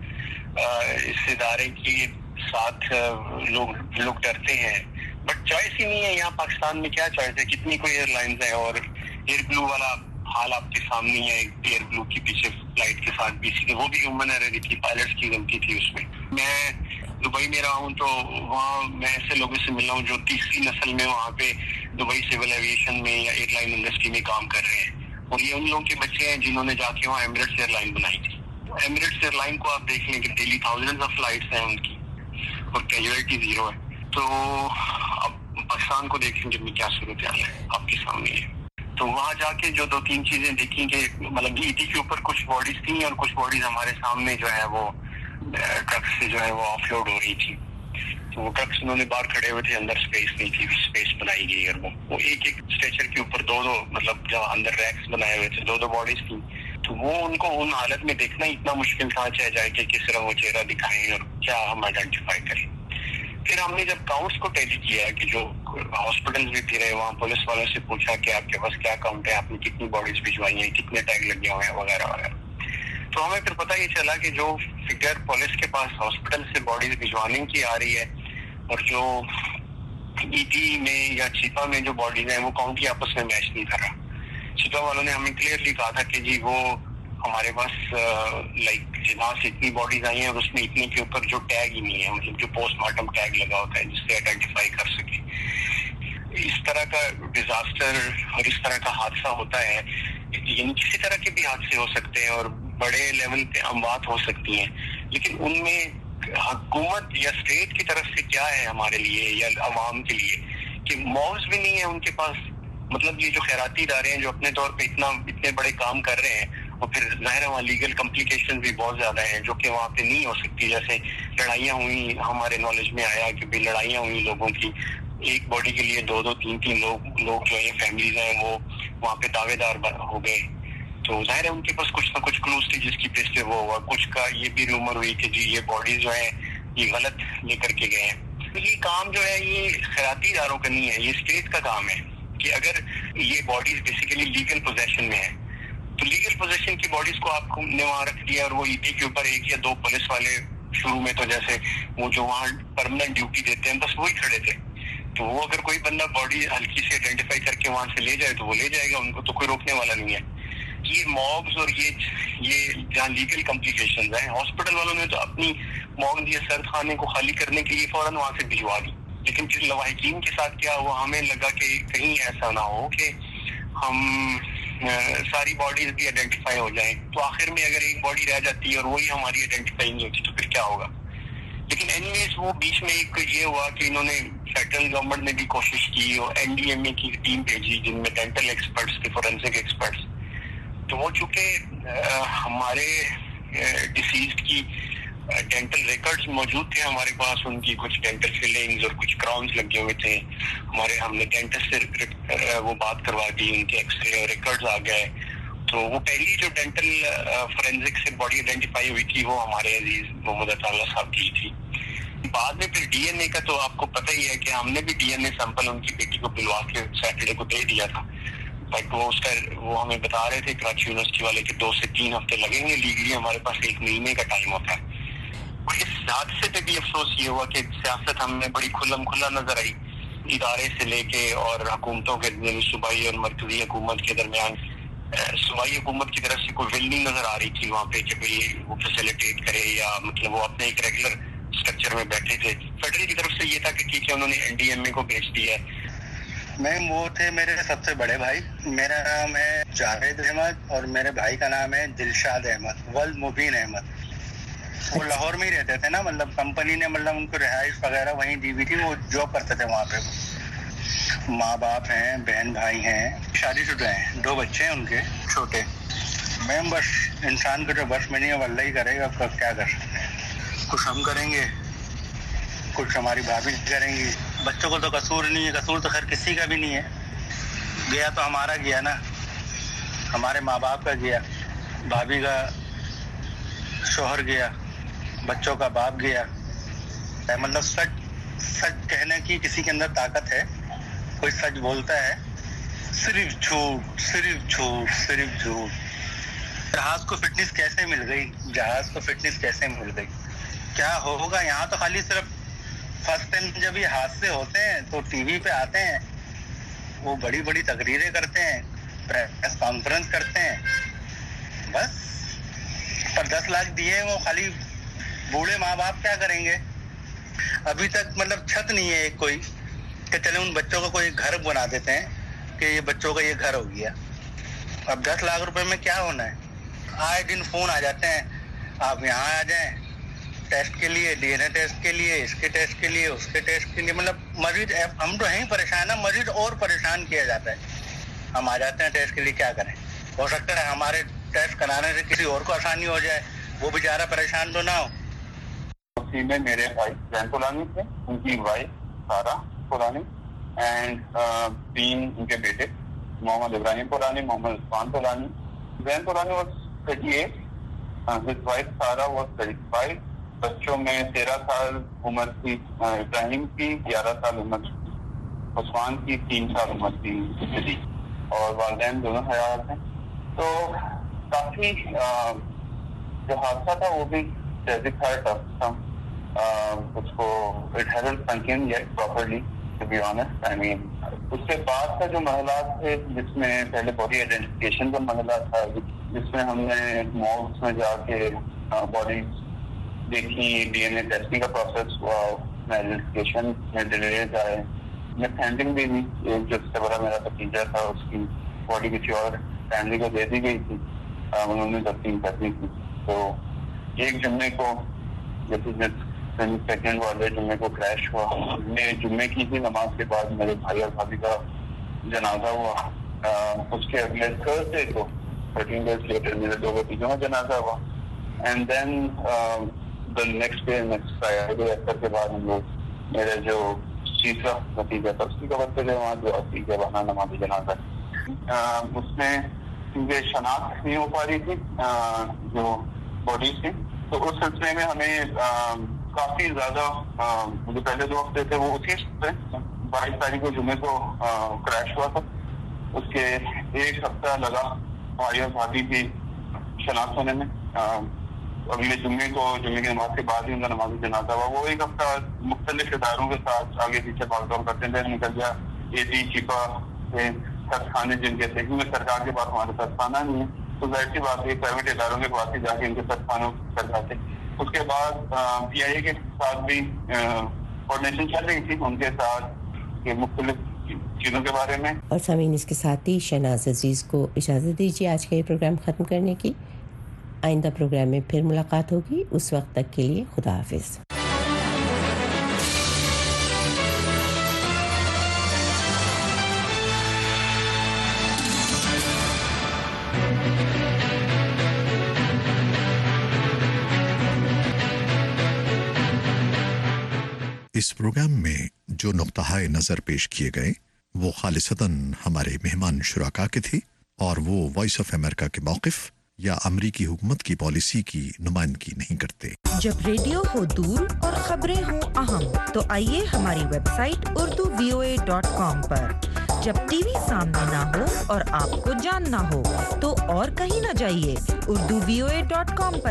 इस इदारे के साथ लोग डरते हैं. बट चॉइस ही नहीं है यहाँ पाकिस्तान में. क्या चॉइस है, कितनी कोई एयरलाइंस है. और एयर ब्लू वाला हाल आपके सामने है. एयर ब्लू की पीछे फ्लाइट के साथ भी वो भी ह्यूमन एरर थी, पायलट्स की गलती थी उसमें. मैं दुबई में रहा हूँ तो वहाँ मैं ऐसे लोगों से मिला हूँ जो तीसरी नस्ल में वहाँ पे दुबई सिविल एविएशन में या एयरलाइन इंडस्ट्री में काम कर रहे हैं. और ये उन लोगों के बच्चे हैं जिन्होंने जाके वहाँ एमिरेट्स एयरलाइन बनाई थी. एमिरेट्स एयरलाइन को आप देख लें कि डेली थाउजेंड्स ऑफ फ्लाइट्स हैं उनकी और कैजुअलिटी 0 है. तो अब पाकिस्तान को देखेंगे क्या सूरत हाल है आपके सामने है. तो वहाँ जाके जो 2-3 चीजें देखी कि मतलब ET के ऊपर कुछ बॉडीज थी और कुछ बॉडीज हमारे सामने जो है वो ट्रक से जो है वो ऑफलोड हो रही थी. तो वो ट्रक्स उन्होंने बाहर खड़े हुए थे, अंदर स्पेस नहीं थी, स्पेस बनाई गई. और वो एक स्ट्रेचर के ऊपर 2-2 मतलब जब अंदर रैक्स बनाए हुए थे 2-2 बॉडीज थी. तो वो उनको उन हालत में देखना इतना मुश्किल था, चाहे जाए कि किस तरह वो चेहरा दिखाएं और क्या हम आइडेंटिफाई करें. फिर हमने जब काउंट्स को टैली किया कि जो हॉस्पिटल्स भी फिरे, वहाँ पुलिस वालों से पूछा कि आपके पास क्या काउंट है, आपने कितनी बॉडीज भिजवाई हैं, कितने टैग लगे हुए हैं वगैरह वगैरह. तो हमें फिर पता ये चला कि जो फिगर पुलिस के पास हॉस्पिटल से बॉडीज भिजवाने की आ रही है और जो ET में या छिपा में जो बॉडीज हैं वो काउंट ही आपस में मैच नहीं कर रहा. छिपा वालों ने हमें क्लियरली कहा था कि जी वो हमारे पास जहाँ से इतनी बॉडीज आई हैं और उसमें इतने के ऊपर जो टैग ही नहीं है, मतलब जो पोस्टमार्टम टैग लगा होता है जिससे आइडेंटिफाई कर सके. इस तरह का डिजास्टर और इस तरह का हादसा होता है, यानी किसी तरह के भी हादसे हो सकते हैं और बड़े लेवल पे अमवात हो सकती हैं. लेकिन उनमें हुकूमत या स्टेट की तरफ से क्या है हमारे लिए या अवाम के लिए कि मॉब्स भी नहीं है उनके पास. मतलब ये जो खैराती इदारे हैं जो अपने तौर पे इतने बड़े काम कर रहे हैं, और फिर जाहिर है वहाँ लीगल कॉम्प्लिकेशन भी बहुत ज्यादा हैं जो कि वहाँ पे नहीं हो सकती. जैसे लड़ाइयाँ हुई, हमारे नॉलेज में आया कि भी लड़ाइयाँ हुई लोगों की, एक बॉडी के लिए 2-2, 3-3 लोग जो है फैमिलीज हैं वो वहाँ पे दावेदार हो गए. तो जाहिर है उनके पास कुछ ना कुछ क्लूज थी जिसकी बेस पे वो हुआ. कुछ का ये भी रूमर हुई कि जी ये बॉडीज जो है ये गलत लेकर के गए हैं. तो ये काम जो है ये खैराती इदारों का नहीं है, ये स्टेट का काम है कि अगर ये बॉडीज बेसिकली लीगल पोजेशन में है तो लीगल पोजीशन की बॉडीज को आपने वहाँ रख दिया. और वो ET के ऊपर 1 या 2 पुलिस वाले शुरू में तो जैसे वो जो वहाँ परमानेंट ड्यूटी देते हैं बस वही खड़े थे. तो वो अगर कोई बंदा बॉडी हल्की से आइडेंटिफाई करके वहाँ से ले जाए तो वो ले जाएगा, उनको तो कोई रोकने वाला नहीं है. ये मॉब्स और ये जहाँ लीगल कॉम्प्लिकेशंस हैं, हॉस्पिटल वालों ने तो अपनी मॉर्ग या सर्द खाने को खाली करने के लिए फौरन वहाँ से भिजवा दी. लेकिन फिर लवाहिकीन के साथ क्या हुआ, हमें लगा कि कहीं ऐसा ना हो कि हम सारी बॉडीज भी आइडेंटिफाई हो जाएं. तो आखिर में अगर एक बॉडी रह जाती है और वही हमारी आइडेंटिफाई नहीं होती तो फिर क्या होगा. लेकिन एनीवेज वो बीच में एक ये हुआ कि इन्होंने फेडरल गवर्नमेंट ने भी कोशिश की और NDMA की टीम भेजी जिनमें डेंटल एक्सपर्ट्स थे, फोरेंसिक एक्सपर्ट्स. तो वो चूंकि हमारे डिसीज्ड की डेंटल रिकॉर्ड्स मौजूद थे हमारे पास, उनकी कुछ डेंटल फिलिंग्स और कुछ क्राउन्स लगे हुए थे हमारे, हमने डेंटिस्ट से वो बात करवा दी, उनके एक्सरे और रिकॉर्ड्स आ गए। तो वो पहली जो डेंटल फोरेंसिक से बॉडी आइडेंटिफाई हुई थी वो हमारे अजीज मोहम्मद अताउल्ला साहब की थी। बाद में फिर डीएनए का तो आपको पता ही है कि हमने भी डीएनए सैंपल उनकी बेटी को बुलवा के सैटरडे को दे दिया था, बट वो हमें बता रहे थे कराची यूनिवर्सिटी वाले कि 2 से 3 हफ्ते लगेंगे, लीगली हमारे पास 1 महीने का टाइम होता है। इस हादसे पे भी अफसोस ये हुआ कि सियासत हमें बड़ी खुला नजर आई, इदारे से लेके और हुकूमतों के सूबाई और मरकजी हुकूमत के दरमियान। सूबाई हुकूमत की तरफ से कोई विल नहीं नजर आ रही थी वहाँ पे कि भाई वो फैसिलिटेट करे, या मतलब वो अपने एक रेगुलर स्ट्रक्चर में बैठे थे। फेडरल की तरफ से ये था कि ठीक है उन्होंने एनडीएमए को भेज दिया। मैम वो थे मेरे सबसे बड़े भाई, मेरा नाम है जावेद अहमद और मेरे भाई का नाम है दिलशाद अहमद वल्द मुबीन अहमद। वो लाहौर में ही रहते थे ना, मतलब कंपनी ने मतलब उनको रिहाइश वगैरह वहीं दी हुई थी, वो जॉब करते थे वहाँ पे। माँ बाप हैं, बहन भाई हैं, शादीशुदा हैं, 2 बच्चे हैं उनके छोटे। मैम बस इंसान को जो बस में नहीं है अल्लाह ही करेगा, क्या कर सकते हैं। कुछ हम करेंगे, कुछ हमारी भाभी करेंगी। बच्चों को तो कसूर नहीं है, कसूर तो खैर किसी का भी नहीं है, गया तो हमारा गया ना, हमारे माँ बाप का गया, भाभी का शोहर गया, बच्चों का बाप गया। मतलब सच कहने की किसी के अंदर ताकत है, कोई सच बोलता है, सिर्फ झूठ सिर्फ झूठ सिर्फ झूठ। जहाज को फिटनेस कैसे मिल गई, जहाज को फिटनेस कैसे मिल गई, क्या होगा। यहाँ तो खाली सिर्फ फर्स्ट टाइम जब ये हादसे होते हैं तो टीवी पे आते हैं, वो बड़ी बड़ी तकरीरें करते हैं, प्रेस कॉन्फ्रेंस करते हैं, बस। पर 10 लाख दिए वो खाली, बूढ़े माँ बाप क्या करेंगे। अभी तक मतलब छत नहीं है एक कोई कि चले उन बच्चों को कोई घर बना देते हैं कि ये बच्चों का ये घर हो गया। अब 10 लाख रुपए में क्या होना है। आए दिन फोन आ जाते हैं, आप यहाँ आ जाएं टेस्ट के लिए, डीएनए टेस्ट के लिए, इसके टेस्ट के लिए, उसके टेस्ट के लिए। मतलब मरीज, हम तो हैं परेशान है, मरीज और परेशान किया जाता है। हम आ जाते हैं टेस्ट के लिए, क्या करें। हो सकता है हमारे टेस्ट कराने से किसी और को आसानी हो जाए, वो बेचारा परेशान तो ना हो। उसी में मेरे भाई जैन तोलानी थे, उनकी वाइफ सारा तोलानी एंड 3 उनके बेटे, Mohammad Ibrahim Tolani, Mohammad Usman Tolani. Jain Tolani was 38, his wife सारा was 35। बच्चों में 13 साल उम्र थी इब्राहिम की, 11 साल उम्र उस्मान की, 3 साल उम्र थी, और वालिदैन दोनों हयात हैं। तो काफी जो हादसा था वो भी ट्रेजिक था, टफ था। उसको it hasn't sunk in yet properly to be honest. I mean उसके बाद का जो मरहला थे, जिसमें पहले बॉडी आइडेंटिफिकेशन का मरहला था, जिसमें हमने मॉल्स में जाके बॉडी देखी, डीएनए टेस्टिंग का प्रोसेस हुआ, आइडेंटिफिकेशन में डिलेज आए, मिस हैंडलिंग भी हुई। जो सबसे बड़ा मेरा भतीजा था, उसकी बॉडी किसी और फैमिली को दे दी गई थी, उन्होंने तस्लीम कर दी थी। तो एक जुम्मे को, जैसे सेकंड वाले जुम्मे को क्रैश हुआ, मैं जुम्मे की थी नमाज के बाद मेरे भाई और भाभी का जनाजा हुआ। उसके अगले थर्सडे को 13 डेज लेटर मेरे 2 भतीजों का जनाजा हुआ। And then the next day, next Friday अक्सर के बाद हम लोग, मेरे जो तीसरा भतीजा था उसकी कबर पे वहाँ दुआ की के वहाँ नमाज जनाजा। उसमें क्योंकि शनाख्त नहीं हो पा रही थी जो बॉडी से, तो उस सिलसिले में हमें काफी ज्यादा जो पहले 2 हफ्ते थे वो उसी 22 तारीख को जुम्मे को क्रैश हुआ था। उसके 1 हफ्ता लगा भाई और भाभी की शनाख्त होने में। अगले जुम्मे की नमाज के बाद ही उनका नमाज जनाजा हुआ। वो 1 हफ्ता मुख्तलिफ इदारों के साथ आगे पीछे भागदौड़ करते थे, निकल गया एटी चिपा से खाने जिनके थे, क्योंकि सरकार के पास हमारे साथ खाना नहीं है, तो जाहिर सी बात है प्राइवेट इदारों के पास ही जाके इनके साथ खाना कर जाते। उसके बाद PIA के साथ भी कोऑर्डिनेशन चल रही थी उनके साथ मुख्तलिफ चीज़ों के बारे में। और सामीन, इसके साथ ही शहनाज अजीज को इजाज़त दीजिए आज का ये प्रोग्राम ख़त्म करने की। आइंदा प्रोग्राम में फिर मुलाकात होगी, उस वक्त तक के लिए खुदा हाफिज़। इस प्रोग्राम में जो नुक्ता नज़र पेश किए गए वो खालिसतन हमारे मेहमान शुराका के थे और वो वॉइस ऑफ अमेरिका के मौक़िफ़ या अमरीकी हुकूमत की पॉलिसी की नुमाइंदगी नहीं करते। जब रेडियो हो दूर और खबरें हो अहम, तो आइए हमारी वेबसाइट urduvoa.com पर। जब टीवी सामने ना हो और आपको जानना हो, तो और कहीं न जाइए, urduvoa.com पर